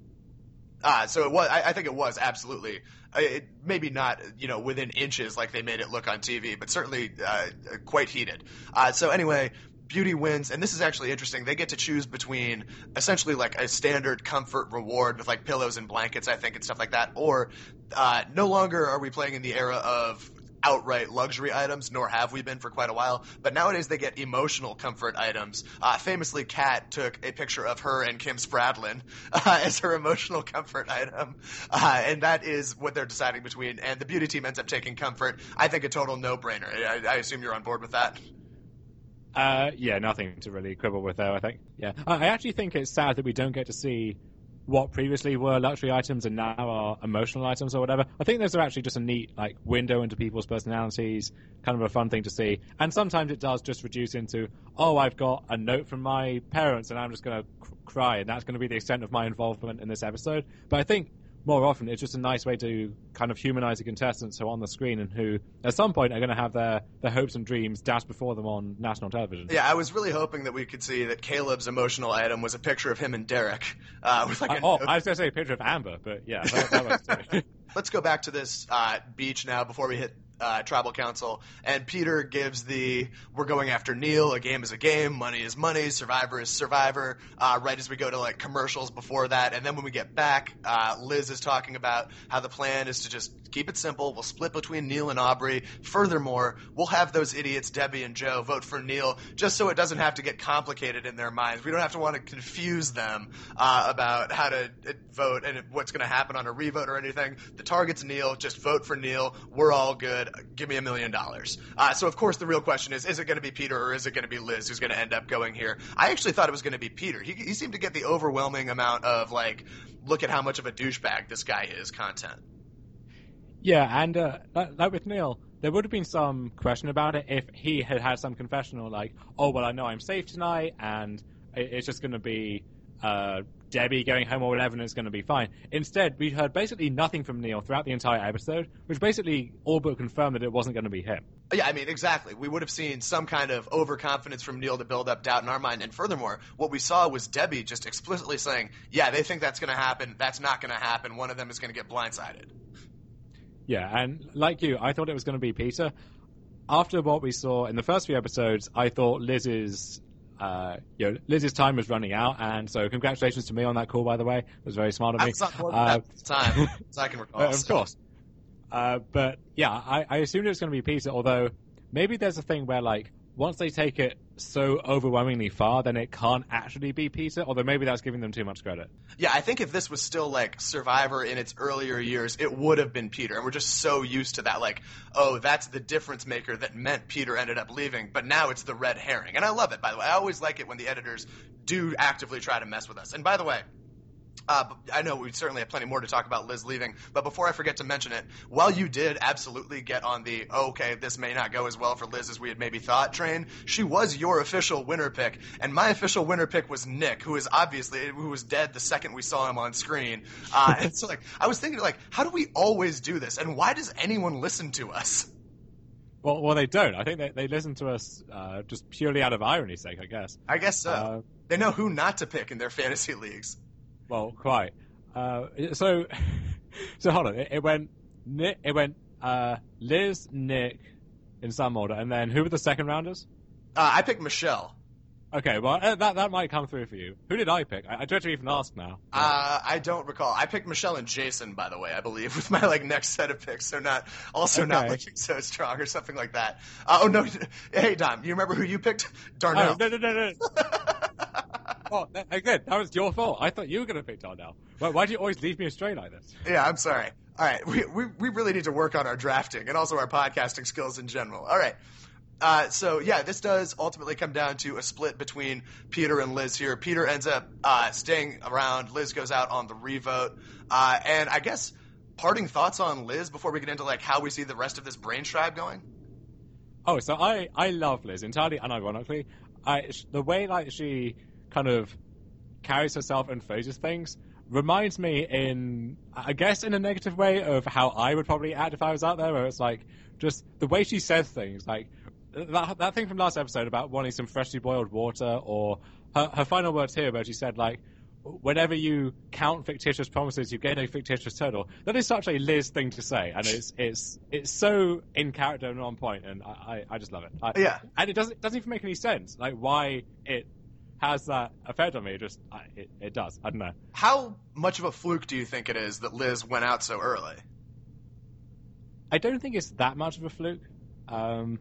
Uh, so it was. I, I think it was absolutely, uh, it, maybe not, you know, within inches like they made it look on T V, but certainly uh, quite heated. Uh, so anyway, Beauty wins, and this is actually interesting. They get to choose between essentially like a standard comfort reward with like pillows and blankets, I think, and stuff like that, or uh, no longer are we playing in the era of outright luxury items, nor have we been for quite a while. But nowadays they get emotional comfort items. Uh, famously, Kat took a picture of her and Kim Spradlin uh, as her emotional comfort item, uh, and that is what they're deciding between. And the Beauty team ends up taking comfort. I think a total no-brainer. I, I assume you're on board with that.
Uh, yeah, nothing to really quibble with there, I think. Yeah, I actually think it's sad that we don't get to see what previously were luxury items and now are emotional items or whatever. I think those are actually just a neat like window into people's personalities, kind of a fun thing to see. And sometimes it does just reduce into, oh, I've got a note from my parents and I'm just going to c- cry, and that's going to be the extent of my involvement in this episode. But I think more often it's just a nice way to kind of humanize the contestants who are on the screen and who at some point are going to have their, their hopes and dreams dashed before them on national television.
Yeah, I was really hoping that we could see that Caleb's emotional item was a picture of him and Derek. Uh, with like a
uh, oh, I was going to say a picture of Amber, but yeah, that, that was too.
Let's go back to this uh, beach now before we hit Uh, Tribal Council, and Peter gives the we're going after Neil, a game is a game, money is money, survivor is survivor, uh, right as we go to like commercials before that. And then when we get back, uh, Liz is talking about how the plan is to just keep it simple. We'll split between Neil and Aubrey. Furthermore, we'll have those idiots Debbie and Joe vote for Neil just so it doesn't have to get complicated in their minds. We don't have to want to confuse them uh, about how to uh, vote and what's going to happen on a revote or anything. The target's Neil. Just vote for Neil. We're all good. Give me a million dollars. Uh, so, of course, the real question is, is it going to be Peter or is it going to be Liz who's going to end up going here? I actually thought it was going to be Peter. He, he seemed to get the overwhelming amount of, like, look at how much of a douchebag this guy is content.
Yeah, and uh, like, like with Neil, there would have been some question about it if he had had some confessional, like, oh, well, I know I'm safe tonight, and it, it's just going to be uh, Debbie going home or whatever, and it's going to be fine. Instead, we heard basically nothing from Neil throughout the entire episode, which basically all but confirmed that it wasn't going to be him.
Yeah, I mean, exactly. We would have seen some kind of overconfidence from Neil to build up doubt in our mind. And furthermore, what we saw was Debbie just explicitly saying, yeah, they think that's going to happen. That's not going to happen. One of them is going to get blindsided.
Yeah, and like you, I thought it was going to be Peter. After what we saw in the first few episodes, I thought Liz's uh, you know, Liz's time was running out, and so congratulations to me on that call, by the way. It was very smart of me.
I was on board with that at the time, as I can recall.
Uh, of course. Uh, but yeah, I, I assumed it was going to be Peter, although maybe there's a thing where, like, once they take it so overwhelmingly far, then it can't actually be Peter, although maybe that's giving them too much credit.
Yeah, I think if this was still, like, Survivor in its earlier years, it would have been Peter. And we're just so used to that, like, oh, that's the difference maker that meant Peter ended up leaving, but now it's the red herring. And I love it, by the way. I always like it when the editors do actively try to mess with us. And by the way, Uh, I know we certainly have plenty more to talk about Liz leaving, but before I forget to mention it, while you did absolutely get on the, oh, okay, this may not go as well for Liz as we had maybe thought train, she was your official winner pick, and my official winner pick was Nick, who is obviously, who was dead the second we saw him on screen. Uh, and so, like, I was thinking, like, how do we always do this, and why does anyone listen to us?
Well, well, they don't. I think they, they listen to us uh, just purely out of irony's sake, I guess.
I guess so.
Uh,
they know who not to pick in their fantasy leagues.
Well, quite. Uh, so, so hold on. It, it went Nick, it went uh, Liz, Nick, in some order, and then who were the second rounders?
Uh, I picked Michelle.
Okay, well uh, that that might come through for you. Who did I pick? I, I don't even ask now.
Uh, I don't recall. I picked Michelle and Jason, by the way, I believe, with my like next set of picks. So not also
Okay.
not looking so strong or something like that. Uh, oh no! Hey Dom, you remember who you picked? Darnell.
Oh, no, no, no, no. Oh, that, again, that was your fault. I thought you were going to pick Darnell. Why, why do you always leave me astray like this?
Yeah, I'm sorry. All right, we, we we really need to work on our drafting and also our podcasting skills in general. All right. Uh, so yeah, this does ultimately come down to a split between Peter and Liz here. Peter ends up uh, staying around. Liz goes out on the revote. Uh, and I guess parting thoughts on Liz before we get into like how we see the rest of this Brain Tribe going.
Oh, so I, I love Liz entirely unironically. I the way like she kind of carries herself and phrases things reminds me in, I guess in a negative way, of how I would probably act if I was out there, where it's like, just the way she says things, like, that, that thing from last episode about wanting some freshly boiled water, or her, her final words here where she said, like, whenever you count fictitious promises, you get a fictitious total. That is such a Liz thing to say, and it's it's it's so in character and on point, and I, I, I just love it. I,
Yeah.
And it doesn't, it doesn't even make any sense, like, why it has that effect on me. It just, I, it, it does. I don't know.
How much of a fluke do you think it is that Liz went out so early?
I don't think it's that much of a fluke. Um,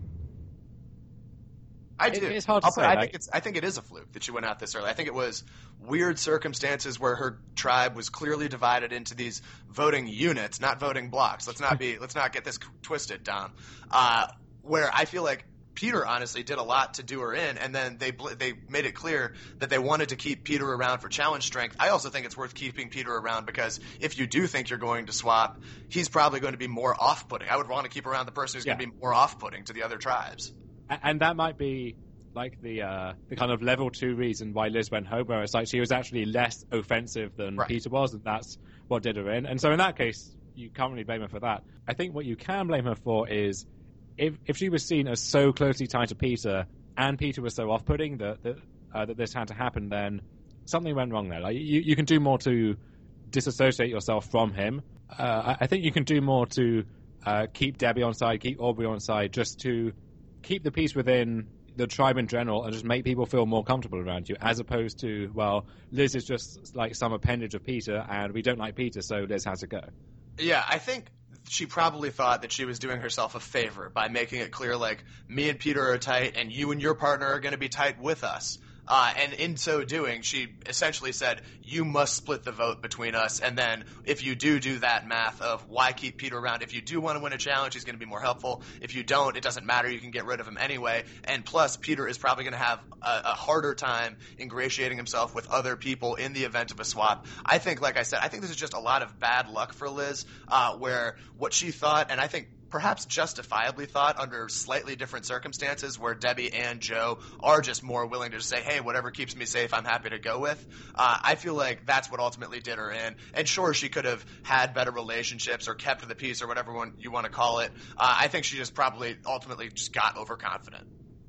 I
It-
do.
it's hard to
I'll put-
say,
I
like-
think it's. I think it is a fluke that she went out this early. I think it was weird circumstances where her tribe was clearly divided into these voting units, not voting blocks. Let's not be. let's not get this twisted, Dom. Uh, where I feel like Peter honestly did a lot to do her in, and then they bl- they made it clear that they wanted to keep Peter around for challenge strength. I also think it's worth keeping Peter around because if you do think you're going to swap, he's probably going to be more off-putting. I would want to keep around the person who's
Yeah.
going to be more off-putting to the other tribes.
A- And that might be like the uh, the kind of level two reason why Liz went home, where it's like she was actually less offensive than
Right.
Peter was, and that's what did her in. And so in that case, you can't really blame her for that. I think what you can blame her for is if if she was seen as so closely tied to Peter, and Peter was so off-putting that that, uh, that this had to happen, then something went wrong there. Like you, you can do more to disassociate yourself from him. Uh, I, I think you can do more to uh, keep Debbie on side, keep Aubrey on side, just to keep the peace within the tribe in general and just make people feel more comfortable around you, as opposed to, well, Liz is just like some appendage of Peter and we don't like Peter, so Liz has to go.
Yeah, I think she probably thought that she was doing herself a favor by making it clear, like, me and Peter are tight and you and your partner are going to be tight with us. Uh, and in so doing, she essentially said, you must split the vote between us. And then if you do do that math of why keep Peter around, if you do want to win a challenge, he's going to be more helpful. If you don't, it doesn't matter. You can get rid of him anyway. And plus, Peter is probably going to have a, a harder time ingratiating himself with other people in the event of a swap. I think, like I said, I think this is just a lot of bad luck for Liz, uh, where what she thought, and I think perhaps justifiably thought under slightly different circumstances where Debbie and Joe are just more willing to just say, hey, whatever keeps me safe, I'm happy to go with. Uh, I feel like that's what ultimately did her in. And sure, she could have had better relationships or kept the peace or whatever one you want to call it. Uh, I think she just probably ultimately just got overconfident.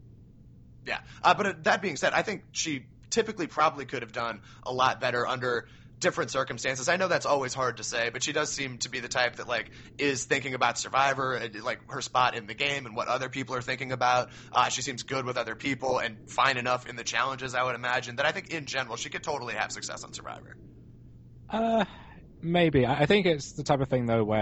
Yeah. Uh, but uh, that being said, I think she typically probably could have done a lot better under different circumstances. I know that's always hard to say, but she does seem to be the type that like is thinking about Survivor, and, like her spot in the game and what other people are thinking about. Uh, she seems good with other people and fine enough in the challenges, I would imagine, that I think in general she could totally have success on Survivor.
Uh, maybe. I I think it's the type of thing, though, where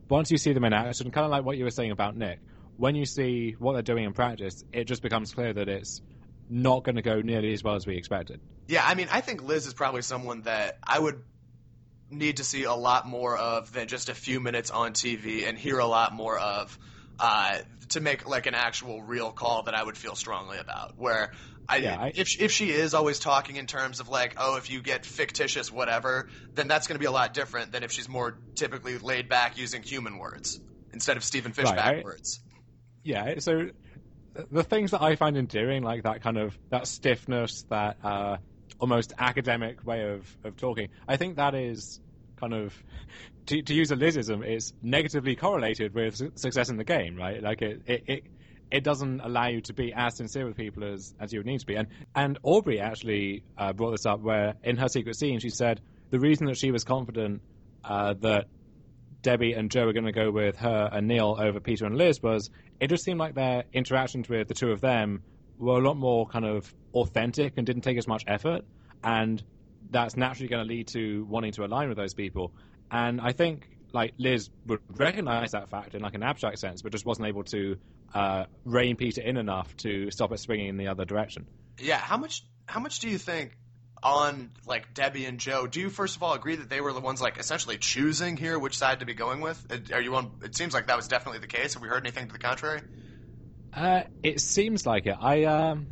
once you see them in action, kind of like what you were saying about Nick, when you see what they're doing in practice, it just becomes clear that it's not going to go nearly as well as we expected.
Yeah, I mean, I think Liz is probably someone that I would need to see a lot more of than just a few minutes on T V and hear a lot more of uh, to make like an actual real call that I would feel strongly about. Where I,
yeah, I,
if if she is always talking in terms of like, oh, if you get fictitious whatever, then that's going to be a lot different than if she's more typically laid back using human words instead of Stephen Fishbach
right, I,
words.
Yeah, so the things that I find endearing, like that kind of that stiffness, that uh, almost academic way of, of talking, I think that is kind of, to, to use a Lizism, it's negatively correlated with su- success in the game, right? Like it, it, it, it doesn't allow you to be as sincere with people as, as you would need to be. And, and Aubrey actually uh, brought this up where in her secret scene she said the reason that she was confident uh, that Debbie and Joe were going to go with her and Neil over Peter and Liz was it just seemed like their interactions with the two of them were a lot more kind of authentic and didn't take as much effort, and that's naturally going to lead to wanting to align with those people. And I think like Liz would recognize that fact in like an abstract sense, but just wasn't able to uh, rein Peter in enough to stop it swinging in the other direction.
Yeah, how much how much do you think on like Debbie and Joe, do you first of all agree that they were the ones like essentially choosing here which side to be going with? Are you on? It seems like that was definitely the case. Have we heard anything to the contrary?
Uh, it seems like it. I um,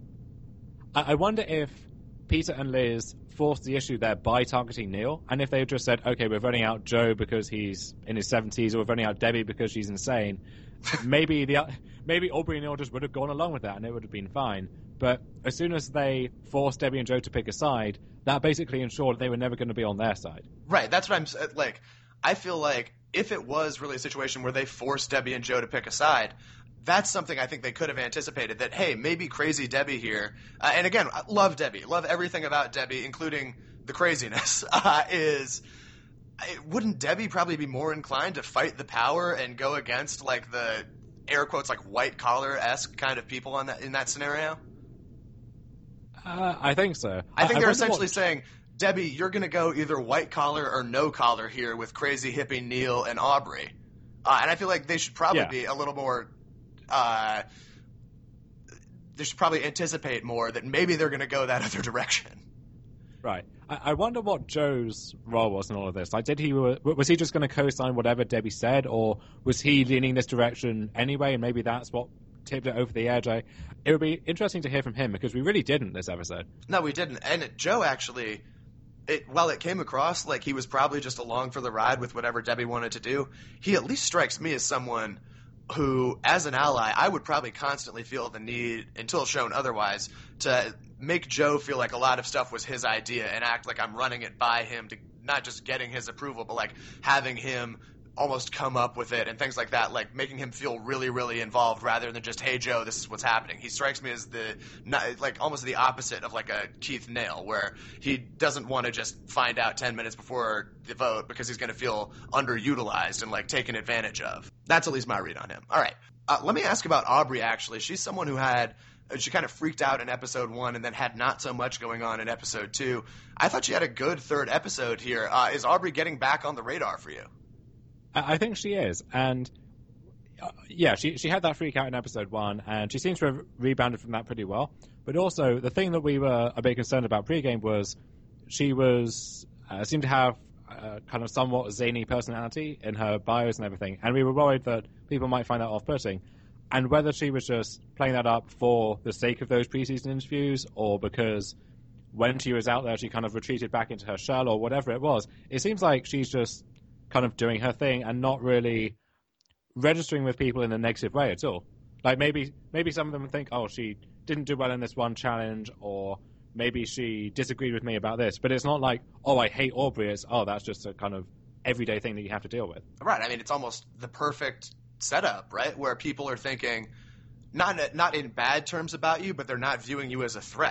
I, I wonder if Peter and Liz forced the issue there by targeting Neil, and if they just said, okay, we're voting out Joe because he's in his seventies, or we're voting out Debbie because she's insane, maybe the maybe Aubrey and Neil just would have gone along with that and it would have been fine. But as soon as they forced Debbie and Joe to pick a side, that basically ensured they were never going to be on their side.
Right, that's what I'm like. I feel like if it was really a situation where they forced Debbie and Joe to pick a side, that's something I think they could have anticipated, that, hey, maybe crazy Debbie here, uh, and again, I love Debbie, love everything about Debbie, including the craziness, uh, is wouldn't Debbie probably be more inclined to fight the power and go against like the air quotes like white collar-esque kind of people on that in that scenario?
Uh, I think so.
I think
I,
they're
I
essentially
what...
saying, Debbie, you're going to go either white collar or no collar here with crazy hippie Neil and Aubrey. Uh, and I feel like they should probably
yeah.
be a little more uh, – they should probably anticipate more that maybe they're going to go that other direction.
Right. I, I wonder what Joe's role was in all of this. Like, did he was he just going to co-sign whatever Debbie said, or was he leaning this direction anyway, and maybe that's what tipped it over the edge? I, it would be interesting to hear from him, because we really didn't this episode.
No, we didn't. And it, Joe actually, it, while it came across like he was probably just along for the ride with whatever Debbie wanted to do, he at least strikes me as someone who, as an ally, I would probably constantly feel the need, until shown otherwise, to make Joe feel like a lot of stuff was his idea and act like I'm running it by him, to not just getting his approval, but like having him almost come up with it and things like that, like making him feel really, really involved rather than just, hey, Joe, this is what's happening. He strikes me as the, not, like almost the opposite of like a Keith Nail, where he doesn't want to just find out ten minutes before the vote because he's going to feel underutilized and like taken advantage of. That's at least my read on him. All right. Uh, let me ask about Aubrey, actually. She's someone who had, she kind of freaked out in episode one and then had not so much going on in episode two. I thought she had a good third episode here. Uh, is Aubrey getting back on the radar for you?
I think she is, and uh, yeah, she she had that freak out in episode one, and she seems to have rebounded from that pretty well. But also, the thing that we were a bit concerned about pregame was she was uh, seemed to have uh, kind of somewhat zany personality in her bios and everything, and we were worried that people might find that off-putting, and whether she was just playing that up for the sake of those preseason interviews, or because when she was out there she kind of retreated back into her shell, or whatever it was. It seems like she's just kind of doing her thing and not really registering with people in a negative way at all. Like maybe maybe some of them think, oh, she didn't do well in this one challenge, or maybe she disagreed with me about this. But it's not like, oh, I hate Aubrey. It's, oh, that's just a kind of everyday thing that you have to deal with.
Right. I mean, it's almost the perfect setup, right? Where people are thinking, not not in bad terms about you, but they're not viewing you as a threat.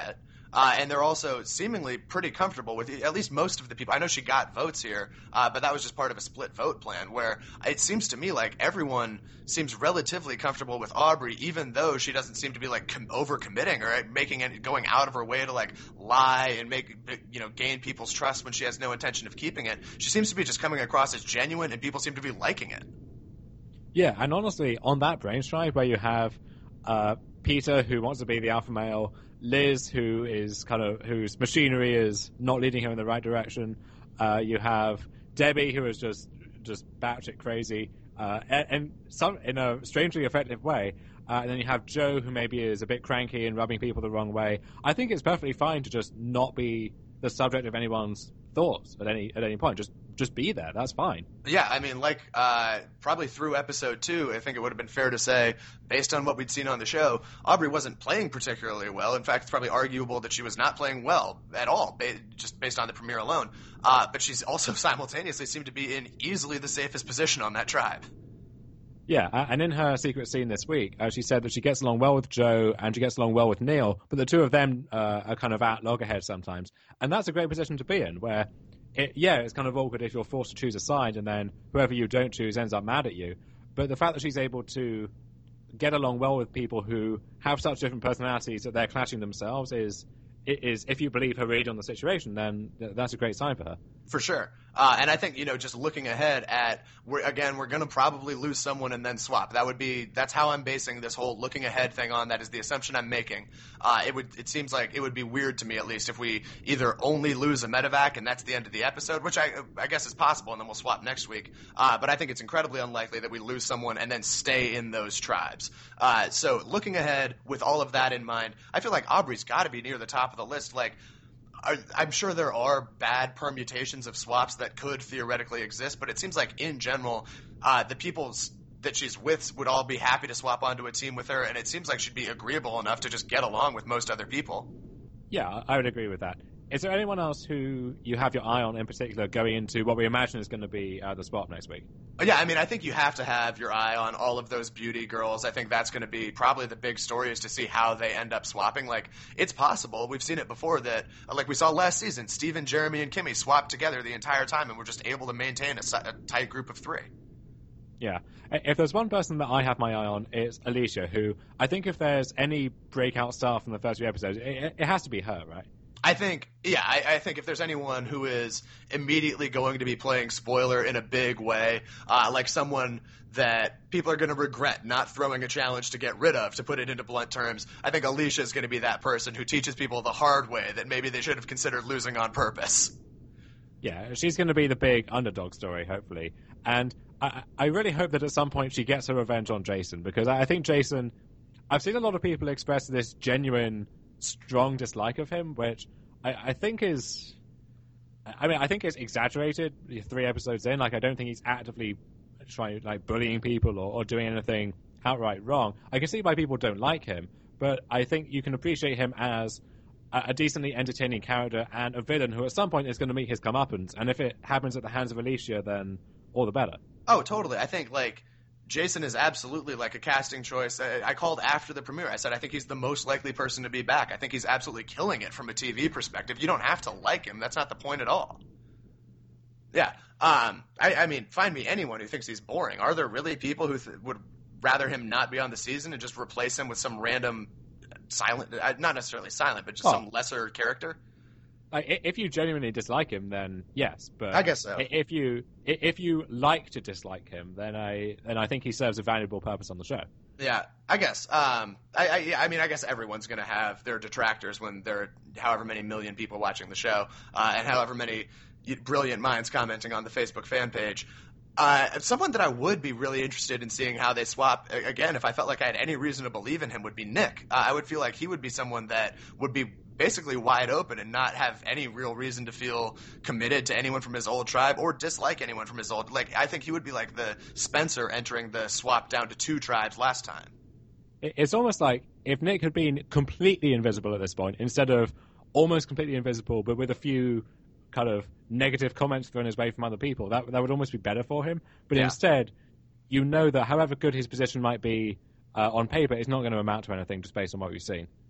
Uh, and they're also seemingly pretty comfortable with at least most of the people. I know she got votes here, uh, but that was just part of a split vote plan where it seems to me like everyone seems relatively comfortable with Aubrey, even though she doesn't seem to be like com- overcommitting or making it, going out of her way to like lie and make, you know, gain people's trust when she has no intention of keeping it. She seems to be just coming across as genuine, and people seem to be liking it.
Yeah, and honestly, on that brain strike where you have uh, Peter, who wants to be the alpha male, Liz, who is kind of whose machinery is not leading her in the right direction, uh, you have Debbie, who is just just batshit crazy, uh, and, and some in a strangely effective way. Uh, and then you have Joe, who maybe is a bit cranky and rubbing people the wrong way. I think it's perfectly fine to just not be the subject of anyone's thoughts at any at any point. Just just be there. That's fine.
Yeah, I mean, like, uh, probably through episode two, I think it would have been fair to say, based on what we'd seen on the show, Aubrey wasn't playing particularly well. In fact, it's probably arguable that she was not playing well at all, ba- just based on the premiere alone. Uh, but she's also simultaneously seemed to be in easily the safest position on that tribe.
Yeah, and in her secret scene this week, uh, she said that she gets along well with Joe and she gets along well with Neil, but the two of them uh, are kind of at loggerheads sometimes. And that's a great position to be in, where, it, yeah, it's kind of awkward if you're forced to choose a side and then whoever you don't choose ends up mad at you. But the fact that she's able to get along well with people who have such different personalities that they're clashing themselves is, is if you believe her read on the situation, then that's a great sign for her.
For sure. Uh, and I think, you know, just looking ahead at, we're, again, we're going to probably lose someone and then swap. That would be, that's how I'm basing this whole looking ahead thing on. That is the assumption I'm making. Uh, it would, it seems like it would be weird to me, at least, if we either only lose a medevac and that's the end of the episode, which I, I guess is possible, and then we'll swap next week. Uh, but I think it's incredibly unlikely that we lose someone and then stay in those tribes. Uh, so looking ahead with all of that in mind, I feel like Aubrey's got to be near the top of the list. Like, I'm sure there are bad permutations of swaps that could theoretically exist, but it seems like in general, uh, the people that she's with would all be happy to swap onto a team with her, and it seems like she'd be agreeable enough to just get along with most other people.
Yeah, I would agree with that. Is there anyone else who you have your eye on in particular going into what we imagine is going to be uh, the swap next week?
Yeah, I mean, I think you have to have your eye on all of those beauty girls. I think that's going to be probably the big story, is to see how they end up swapping. Like, it's possible. We've seen it before that, like we saw last season, Steven, Jeremy, and Kimmy swapped together the entire time and were just able to maintain a, a tight group of three.
Yeah. If there's one person that I have my eye on, it's Alicia, who I think if there's any breakout star from the first few episodes, it, it has to be her, right?
I think, yeah, I, I think if there's anyone who is immediately going to be playing spoiler in a big way, uh, like someone that people are going to regret not throwing a challenge to get rid of, to put it into blunt terms, I think Alicia is going to be that person who teaches people the hard way that maybe they should have considered losing on purpose.
Yeah, she's going to be the big underdog story, hopefully. And I, I really hope that at some point she gets her revenge on Jason, because I think Jason, I've seen a lot of people express this genuine strong dislike of him, which I, I think is, I mean, I think it's exaggerated three episodes in. Like, I don't think he's actively trying, like, bullying people or, or doing anything outright wrong. I can see why people don't like him, but I think you can appreciate him as a, a decently entertaining character and a villain who at some point is going to meet his comeuppance. And if it happens at the hands of Alicia, then all the better.
Oh, totally. I think, like, Jason is absolutely like a casting choice. I, I called after the premiere. I said I think he's the most likely person to be back. I think he's absolutely killing it from a T V perspective. You don't have to like him. That's not the point at all. Yeah. Um, I, I mean, find me anyone who thinks he's boring. Are there really people who th- would rather him not be on the season and just replace him with some random silent, uh, not necessarily silent, but just
oh.
some lesser character?
Like, if you genuinely dislike him, then yes. But
I guess so.
If you if you like to dislike him, then I then I think he serves a valuable purpose on the show.
Yeah, I guess. Um, I, I, yeah, I mean, I guess everyone's going to have their detractors when there are however many million people watching the show, uh, and however many brilliant minds commenting on the Facebook fan page. Uh, someone that I would be really interested in seeing how they swap, again, if I felt like I had any reason to believe in him, would be Nick. Uh, I would feel like he would be someone that would be basically wide open and not have any real reason to feel committed to anyone from his old tribe or dislike anyone from his old. Like, I think he would be like the Spencer entering the swap down to two tribes last time.
It's almost like if Nick had been completely invisible at this point, instead of almost completely invisible, but with a few kind of negative comments thrown his way from other people, that that would almost be better for him. But yeah. Instead, you know that however good his position might be uh, on paper, it's not going to amount to anything just based on what we've seen.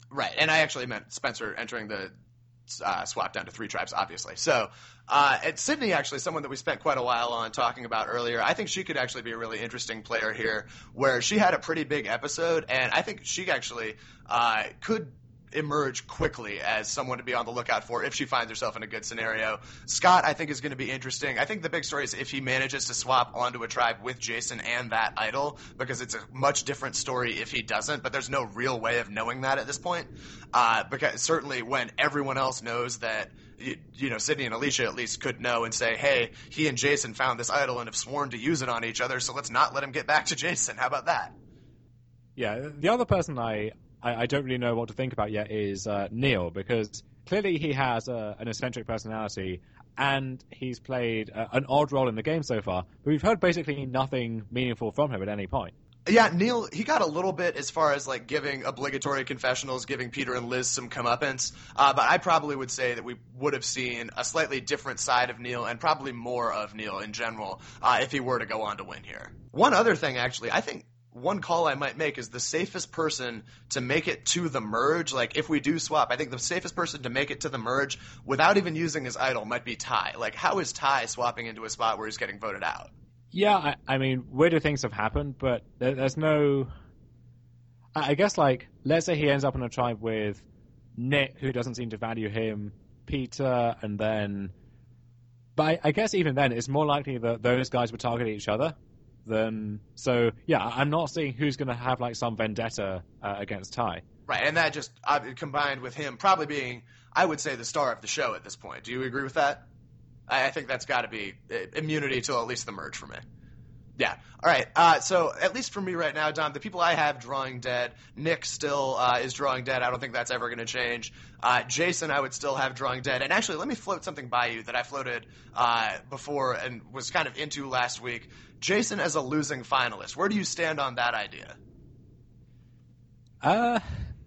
Right, and I actually meant Spencer entering the uh, swap down to three tribes, obviously. So, uh, and Sydney, actually, someone that we spent quite a while on talking about earlier, I think she could actually be a really interesting player here, where she had a pretty big episode, and I think she actually uh, could emerge quickly as someone to be on the lookout for if she finds herself in a good scenario. Scott, I think, is going to be interesting. I think the big story is if he manages to swap onto a tribe with Jason and that idol, because it's a much different story if he doesn't, but there's no real way of knowing that at this point. Uh, because certainly when everyone else knows that, you, you know, Sydney and Alicia at least could know and say, hey, he and Jason found this idol and have sworn to use it on each other, so let's not let him get back to Jason. How about that?
Yeah, the other person I I, I don't really know what to think about yet is uh, Neil, because clearly he has a, an eccentric personality and he's played uh, an odd role in the game so far, but we've heard basically nothing meaningful from him at any point.
Yeah, Neil, he got a little bit as far as like giving obligatory confessionals, giving Peter and Liz some comeuppance, uh, but I probably would say that we would have seen a slightly different side of Neil and probably more of Neil in general uh, if he were to go on to win here. One other thing, actually, I think one call I might make is the safest person to make it to the merge. Like, if we do swap, I think the safest person to make it to the merge without even using his idol might be Ty. Like, how is Ty swapping into a spot where he's getting voted out?
Yeah, I, I mean, weirder things have happened, but there, there's no... I guess, like, let's say he ends up in a tribe with Nick, who doesn't seem to value him, Peter, and then... But I, I guess even then, it's more likely that those guys would target each other. Then, so yeah, I'm not seeing who's going to have like some vendetta uh, against Ty.
Right, and that just uh, combined with him probably being, I would say, the star of the show at this point. Do you agree with that? I, I think that's got to be uh, immunity till at least the merge for me. Yeah. All right. Uh, so at least for me right now, Dom, the people I have drawing dead, Nick still uh, is drawing dead. I don't think that's ever going to change. Uh, Jason, I would still have drawing dead. And actually, let me float something by you that I floated uh, before and was kind of into last week. Jason as a losing finalist. Where do you stand on that idea?
Uh,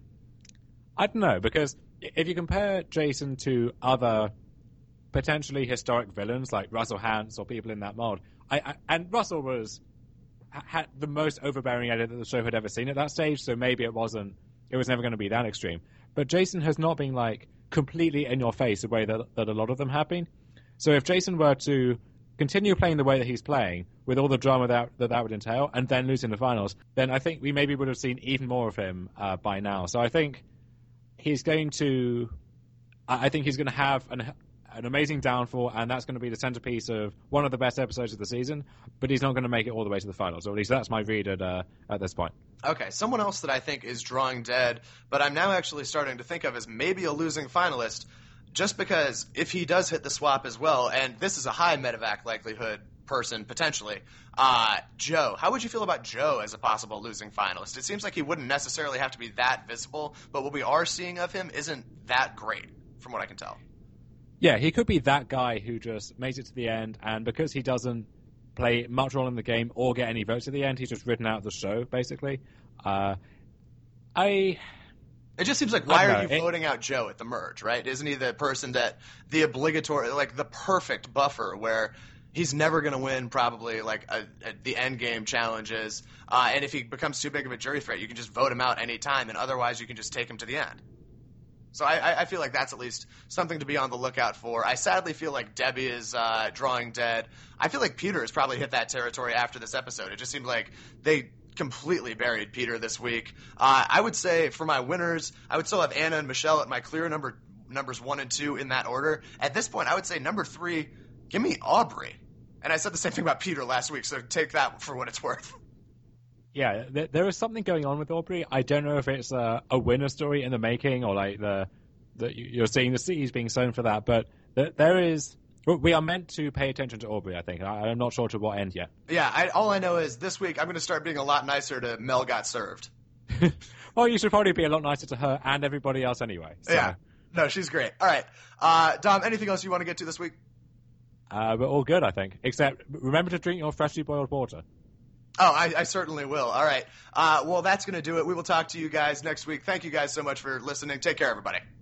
I don't know, because if you compare Jason to other potentially historic villains like Russell Hantz or people in that mold, I, I, and Russell was had the most overbearing edit that the show had ever seen at that stage, so maybe it wasn't, it was never going to be that extreme. But Jason has not been like completely in your face the way that, that a lot of them have been. So if Jason were to continue playing the way that he's playing, with all the drama that that, that would entail, and then lose in the finals, then I think we maybe would have seen even more of him uh, by now. So I think he's going to, I think he's going to have an an amazing downfall, and that's going to be the centerpiece of one of the best episodes of the season, but he's not going to make it all the way to the finals, or at least that's my read at, uh, at this point.
Okay, someone else that I think is drawing dead, but I'm now actually starting to think of as maybe a losing finalist, just because if he does hit the swap as well, and this is a high medevac likelihood person, potentially, uh, Joe. How would you feel about Joe as a possible losing finalist? It seems like he wouldn't necessarily have to be that visible, but what we are seeing of him isn't that great, from what I can tell.
Yeah, he could be that guy who just makes it to the end, and because he doesn't play much role in the game or get any votes at the end, he's just written out of the show, basically. Uh, I...
It just seems like, why are you
it,
voting out Joe at the merge, right? Isn't he the person that, the obligatory, like the perfect buffer where he's never going to win probably like a, a, the end game challenges, uh, and if he becomes too big of a jury threat, you can just vote him out any time, and otherwise you can just take him to the end. So I, I feel like that's at least something to be on the lookout for. I sadly feel like Debbie is uh, drawing dead. I feel like Peter has probably hit that territory after this episode. It just seemed like they completely buried Peter this week. Uh, I would say for my winners, I would still have Anna and Michelle at my clear number numbers one and two in that order. At this point, I would say number three, give me Aubrey. And I said the same thing about Peter last week, so take that for what it's worth.
Yeah, there, there is something going on with Aubrey. I don't know if it's a, a winner story in the making or like the, the you're seeing the seeds being sown for that, but there, there is. We are meant to pay attention to Aubrey, I think. I, I'm not sure to what end yet.
Yeah, I, all I know is this week I'm going to start being a lot nicer to Mel Got Served.
Well, you should probably be a lot nicer to her and everybody else anyway. So.
Yeah, no, she's great. All right, uh, Dom, anything else you want to get to this week?
Uh, we're all good, I think. Except remember to drink your freshly boiled water.
Oh, I, I certainly will. All right. Uh, well, that's going to do it. We will talk to you guys next week. Thank you guys so much for listening. Take care, everybody.